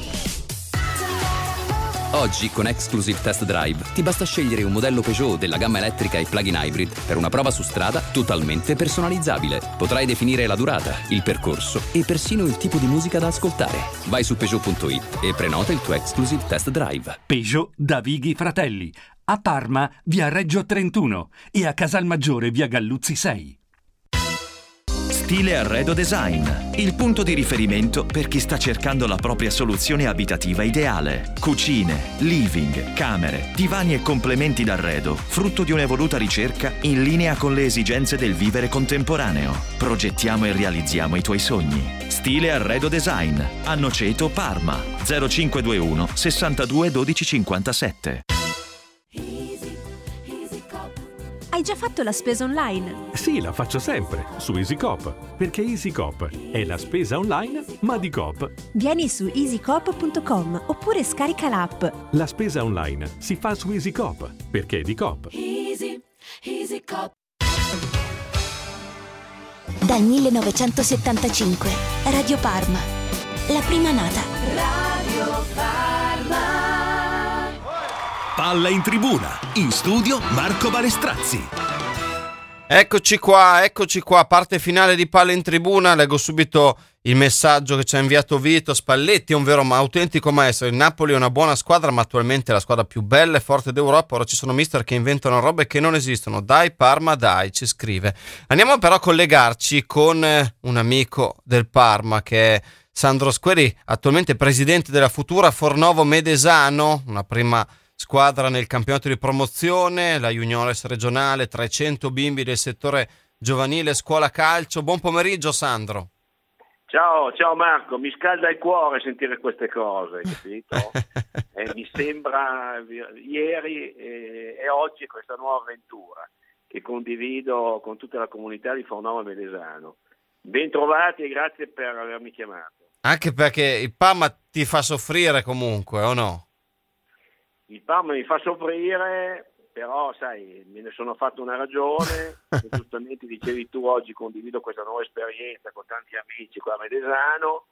Oggi con Exclusive Test Drive ti basta scegliere un modello Peugeot della gamma elettrica e plug-in hybrid per una prova su strada totalmente personalizzabile. Potrai definire la durata, il percorso e persino il tipo di musica da ascoltare. Vai su Peugeot punto it e prenota il tuo Exclusive Test Drive. Peugeot da Vighi Fratelli. A Parma, via Reggio trentuno e a Casalmaggiore, via Galluzzi sei. Stile Arredo Design, il punto di riferimento per chi sta cercando la propria soluzione abitativa ideale. Cucine, living, camere, divani e complementi d'arredo, frutto di un'evoluta ricerca in linea con le esigenze del vivere contemporaneo. Progettiamo e realizziamo i tuoi sogni. Stile Arredo Design, a Noceto, Parma, zero cinque due uno sessantadue dodici cinquantasette. Hai già fatto la spesa online? Sì, la faccio sempre, su EasyCoop, perché EasyCoop è la spesa online, ma di Coop. Vieni su easycoop punto com oppure scarica l'app. La spesa online si fa su EasyCoop, perché è di Coop. Easy, EasyCoop. Dal millenovecentosettantacinque, Radio Parma, la prima nata. Radio Parma. Palla in tribuna, in studio Marco Balestrazzi. Eccoci qua, eccoci qua, parte finale di Palla in tribuna. Leggo subito il messaggio che ci ha inviato Vito Spalletti. È un vero ma autentico maestro. Il Napoli è una buona squadra, ma attualmente è la squadra più bella e forte d'Europa. Ora ci sono mister che inventano robe che non esistono. Dai Parma, dai, ci scrive. Andiamo però a collegarci con un amico del Parma che è Sandro Squeri, attualmente presidente della futura Fornovo Medesano, una prima squadra nel campionato di promozione, la juniores regionale, trecento bimbi del settore giovanile Scuola Calcio. Buon pomeriggio Sandro. Ciao, ciao Marco, mi scalda il cuore sentire queste cose, capito? eh, mi sembra ieri e, e oggi questa nuova avventura che condivido con tutta la comunità di Fornova Medesano. Ben trovati e grazie per avermi chiamato. Anche perché il Parma ti fa soffrire comunque, o no? Il Parma mi fa soffrire, però sai, me ne sono fatto una ragione. Giustamente dicevi tu, oggi condivido questa nuova esperienza con tanti amici qua a Medesano.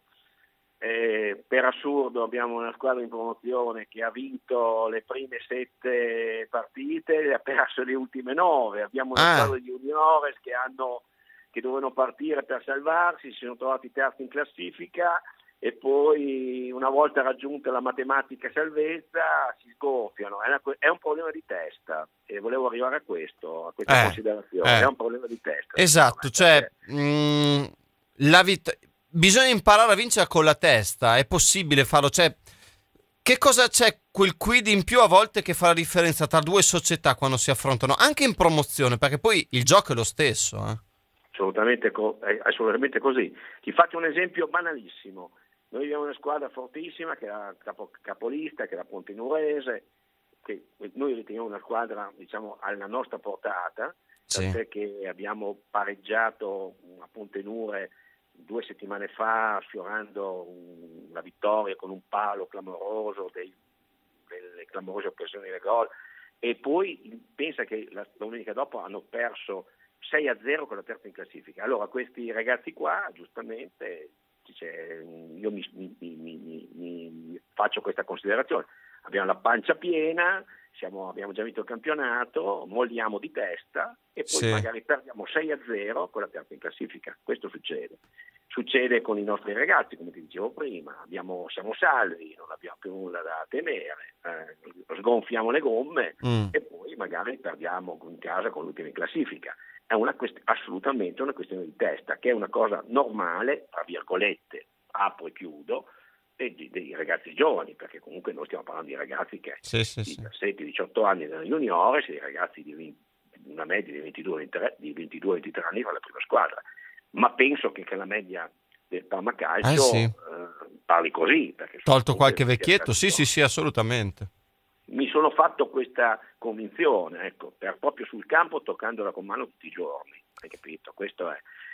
Eh, per assurdo abbiamo una squadra in promozione che ha vinto le prime sette partite e ha perso le ultime nove. Abbiamo una ah. squadra di juniores che hanno che dovevano partire per salvarsi, si sono trovati terzi in classifica e poi una volta raggiunta la matematica salvezza si sgonfiano. È, una, è un problema di testa e volevo arrivare a questo, a questa eh, considerazione. Eh. È un problema di testa. Esatto, cioè mh, la vita... bisogna imparare a vincere con la testa, è possibile farlo, cioè che cosa c'è quel quid in più a volte che fa la differenza tra due società quando si affrontano, anche in promozione, perché poi il gioco è lo stesso. Eh. Assolutamente, è assolutamente così. Ti faccio un esempio banalissimo. Noi abbiamo una squadra fortissima che è la capo, capolista, che è la Pontinurese, che noi riteniamo una squadra, diciamo, alla nostra portata, sì. Tant'è che abbiamo pareggiato a Pontenure due settimane fa, sfiorando una vittoria con un palo clamoroso, dei, delle clamorose occasioni del gol, e poi pensa che la domenica dopo hanno perso sei a zero con la terza in classifica. Allora questi ragazzi qua, giustamente, dice, io mi, mi, mi, mi, mi faccio questa considerazione, abbiamo la pancia piena, siamo, abbiamo già vinto il campionato, molliamo di testa e poi sì. magari perdiamo sei a zero con la terza in classifica. Questo succede. Succede con i nostri ragazzi, come ti dicevo prima, abbiamo, siamo salvi, non abbiamo più nulla da temere, eh, sgonfiamo le gomme mm. e poi magari perdiamo in casa con l'ultima in classifica. È una quest- assolutamente una questione di testa, che è una cosa normale, tra virgolette, apro e chiudo, dei, dei ragazzi giovani, perché comunque noi stiamo parlando di ragazzi che sì, sì, di diciassette diciotto anni nella juniores e dei ragazzi di venti, una media di ventidue ventitré anni fa la prima squadra. Ma penso che, che la media del Parma Calcio eh sì. eh, parli così. Perché tolto qualche vecchietto, sì, sì, sì, assolutamente. Mi sono fatto questa convinzione, ecco, per proprio sul campo, toccandola con mano tutti i giorni, hai capito? Questo è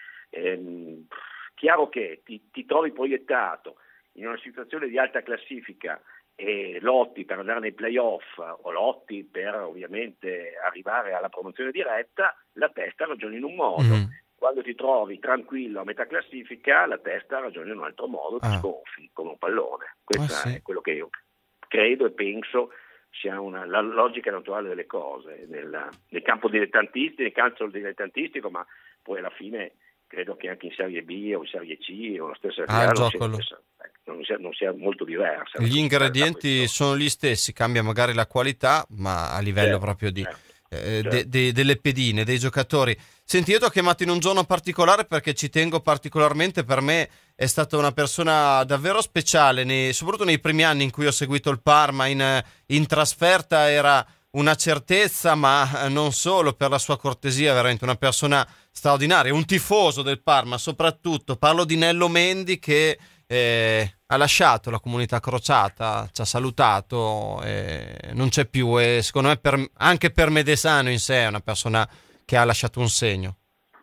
ehm, chiaro che ti, ti trovi proiettato in una situazione di alta classifica e lotti per andare nei playoff o lotti per ovviamente arrivare alla promozione diretta, la testa ragiona in un modo. Mm. Quando ti trovi tranquillo a metà classifica, la testa ragiona in un altro modo, ti ah. sgonfi come un pallone. Questo ah, sì. è quello che io credo e penso sia una, la logica naturale delle cose nel, nel campo dilettantistico, nel calcio dilettantistico, ma poi alla fine credo che anche in Serie B o in Serie C o la stessa ah, non, sia, non, sia, non sia molto diversa. Gli ingredienti sono gli stessi, cambia magari la qualità, ma a livello certo, proprio di certo, eh, certo. De, de, delle pedine, dei giocatori. Senti, io ti ho chiamato in un giorno particolare perché ci tengo particolarmente, per me è stata una persona davvero speciale, nei, soprattutto nei primi anni in cui ho seguito il Parma, in, in trasferta era una certezza, ma non solo, per la sua cortesia, veramente una persona straordinaria, un tifoso del Parma soprattutto. Parlo di Nello Mendi che eh, ha lasciato la comunità crociata, ci ha salutato, eh, non c'è più e secondo me per, anche per Medesano in sé è una persona che ha lasciato un segno.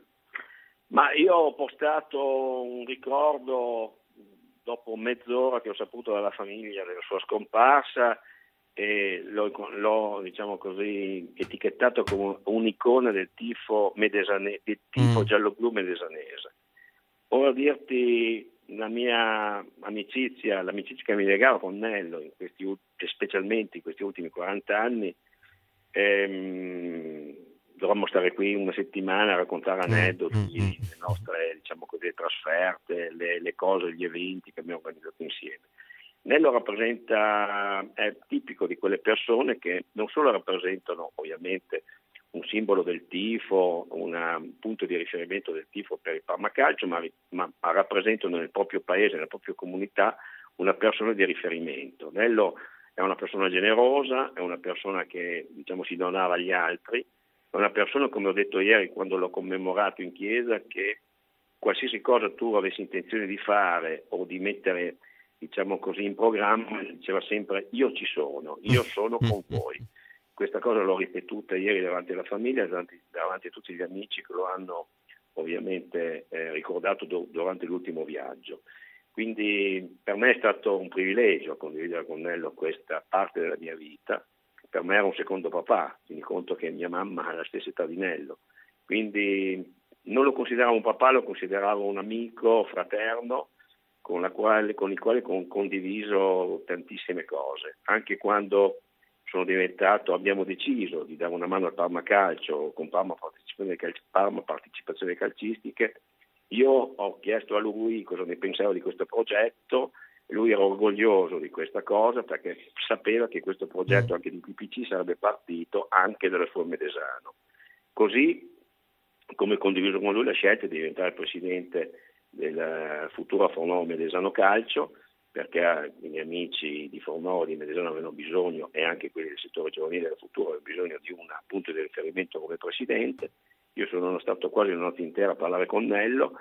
Ma io ho postato un ricordo dopo mezz'ora che ho saputo dalla famiglia della sua scomparsa e l'ho, l'ho diciamo così etichettato come un'icona del tifo medesane, del tifo mm. giallo-blu medesanese. Ora dirti la mia amicizia, l'amicizia che mi legava con Nello in questi, specialmente in questi ultimi quaranta anni, ehm, dovremmo stare qui una settimana a raccontare aneddoti, mm, mm. le nostre diciamo così trasferte, le, le cose, gli eventi che abbiamo organizzato insieme. Nello rappresenta, è tipico di quelle persone che non solo rappresentano ovviamente un simbolo del tifo, una, un punto di riferimento del tifo per il Parma Calcio, ma, ma, ma rappresentano nel proprio paese, nella propria comunità, una persona di riferimento. Nello è una persona generosa, è una persona che diciamo si donava agli altri, è una persona, come ho detto ieri quando l'ho commemorato in chiesa, che qualsiasi cosa tu avessi intenzione di fare o di mettere, diciamo così, in programma, diceva sempre io ci sono, io sono con voi. Questa cosa l'ho ripetuta ieri davanti alla famiglia, davanti, davanti a tutti gli amici che lo hanno ovviamente eh, ricordato do, durante l'ultimo viaggio. Quindi per me è stato un privilegio condividere con Nello questa parte della mia vita. Per me era un secondo papà, tieni conto che mia mamma ha la stessa età di Nello, quindi non lo consideravo un papà, lo consideravo un amico fraterno con, la quale, con il quale ho condiviso tantissime cose, anche quando sono diventato, abbiamo deciso di dare una mano al Parma Calcio con Parma Partecipazioni, Parma Partecipazioni Calcistiche. Io ho chiesto a lui cosa ne pensava di questo progetto. Lui era orgoglioso di questa cosa perché sapeva che questo progetto anche di P P C sarebbe partito anche dalle forme d'esano. Così come condiviso con lui la scelta di diventare presidente del futuro Fornova Medesano Calcio, perché i miei amici di Fornova di Medesano avevano bisogno, e anche quelli del settore giovanile del futuro avevano bisogno di un punto di riferimento come presidente. Io sono stato quasi una notte intera a parlare con Nello,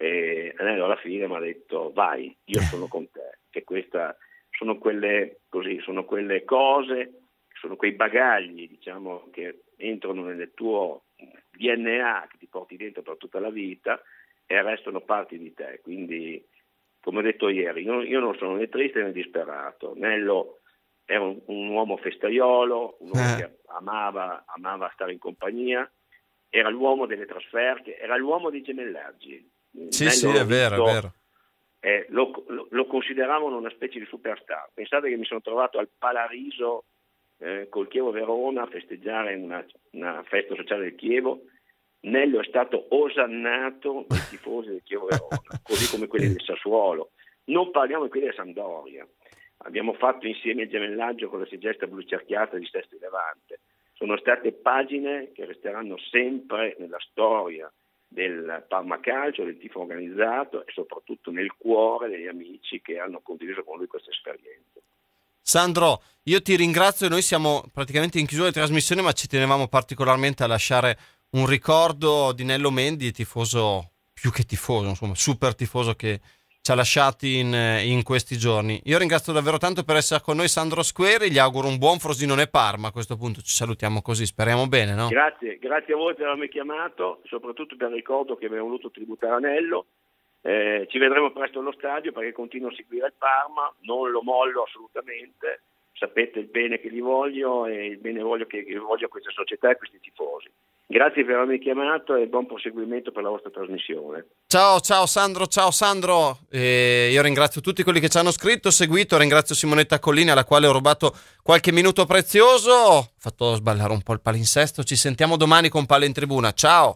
e Nello alla fine mi ha detto vai, io sono con te, che questa sono quelle così, sono quelle cose, sono quei bagagli, diciamo, che entrano nel tuo D N A, che ti porti dentro per tutta la vita e restano parte di te. Quindi, come ho detto ieri, io, io non sono né triste né disperato. Nello era un, un uomo festaiolo, un uomo eh. che amava, amava stare in compagnia, era l'uomo delle trasferte, era l'uomo dei gemellaggi. Sì, sì, è vero, è vero. Eh, lo, lo, lo consideravano una specie di superstar. Pensate che mi sono trovato al Palariso eh, col Chievo Verona a festeggiare una, una festa sociale del Chievo. Nello è stato osannato dai tifosi del Chievo Verona, così come quelli del Sassuolo. Non parliamo di quelli della Sampdoria. Abbiamo fatto insieme il gemellaggio con la Segesta blu cerchiata di Sesto Levante. Sono state pagine che resteranno sempre nella storia del Parma Calcio, del tifo organizzato e soprattutto nel cuore degli amici che hanno condiviso con lui questa esperienza. Sandro, io ti ringrazio. Noi siamo praticamente in chiusura di trasmissione, ma ci tenevamo particolarmente a lasciare un ricordo di Nello Mendi, tifoso più che tifoso, insomma, super tifoso che ci ha lasciati in, in questi giorni. Io ringrazio davvero tanto per essere con noi Sandro Squeri, gli auguro un buon Frosinone Parma. A questo punto ci salutiamo così, speriamo bene, no? Grazie, grazie a voi per avermi chiamato, soprattutto per il ricordo che abbiamo voluto tributare a Nello. Eh, ci vedremo presto allo stadio perché continuo a seguire il Parma, non lo mollo assolutamente, sapete il bene che gli voglio e il bene voglio che, che voglio a questa società e a questi tifosi. Grazie per avermi chiamato e buon proseguimento per la vostra trasmissione. Ciao, ciao Sandro, ciao Sandro. Eh, io ringrazio tutti quelli che ci hanno scritto, seguito, ringrazio Simonetta Collini alla quale ho rubato qualche minuto prezioso, ho fatto sballare un po' il palinsesto. Ci sentiamo domani con Palla in Tribuna, ciao.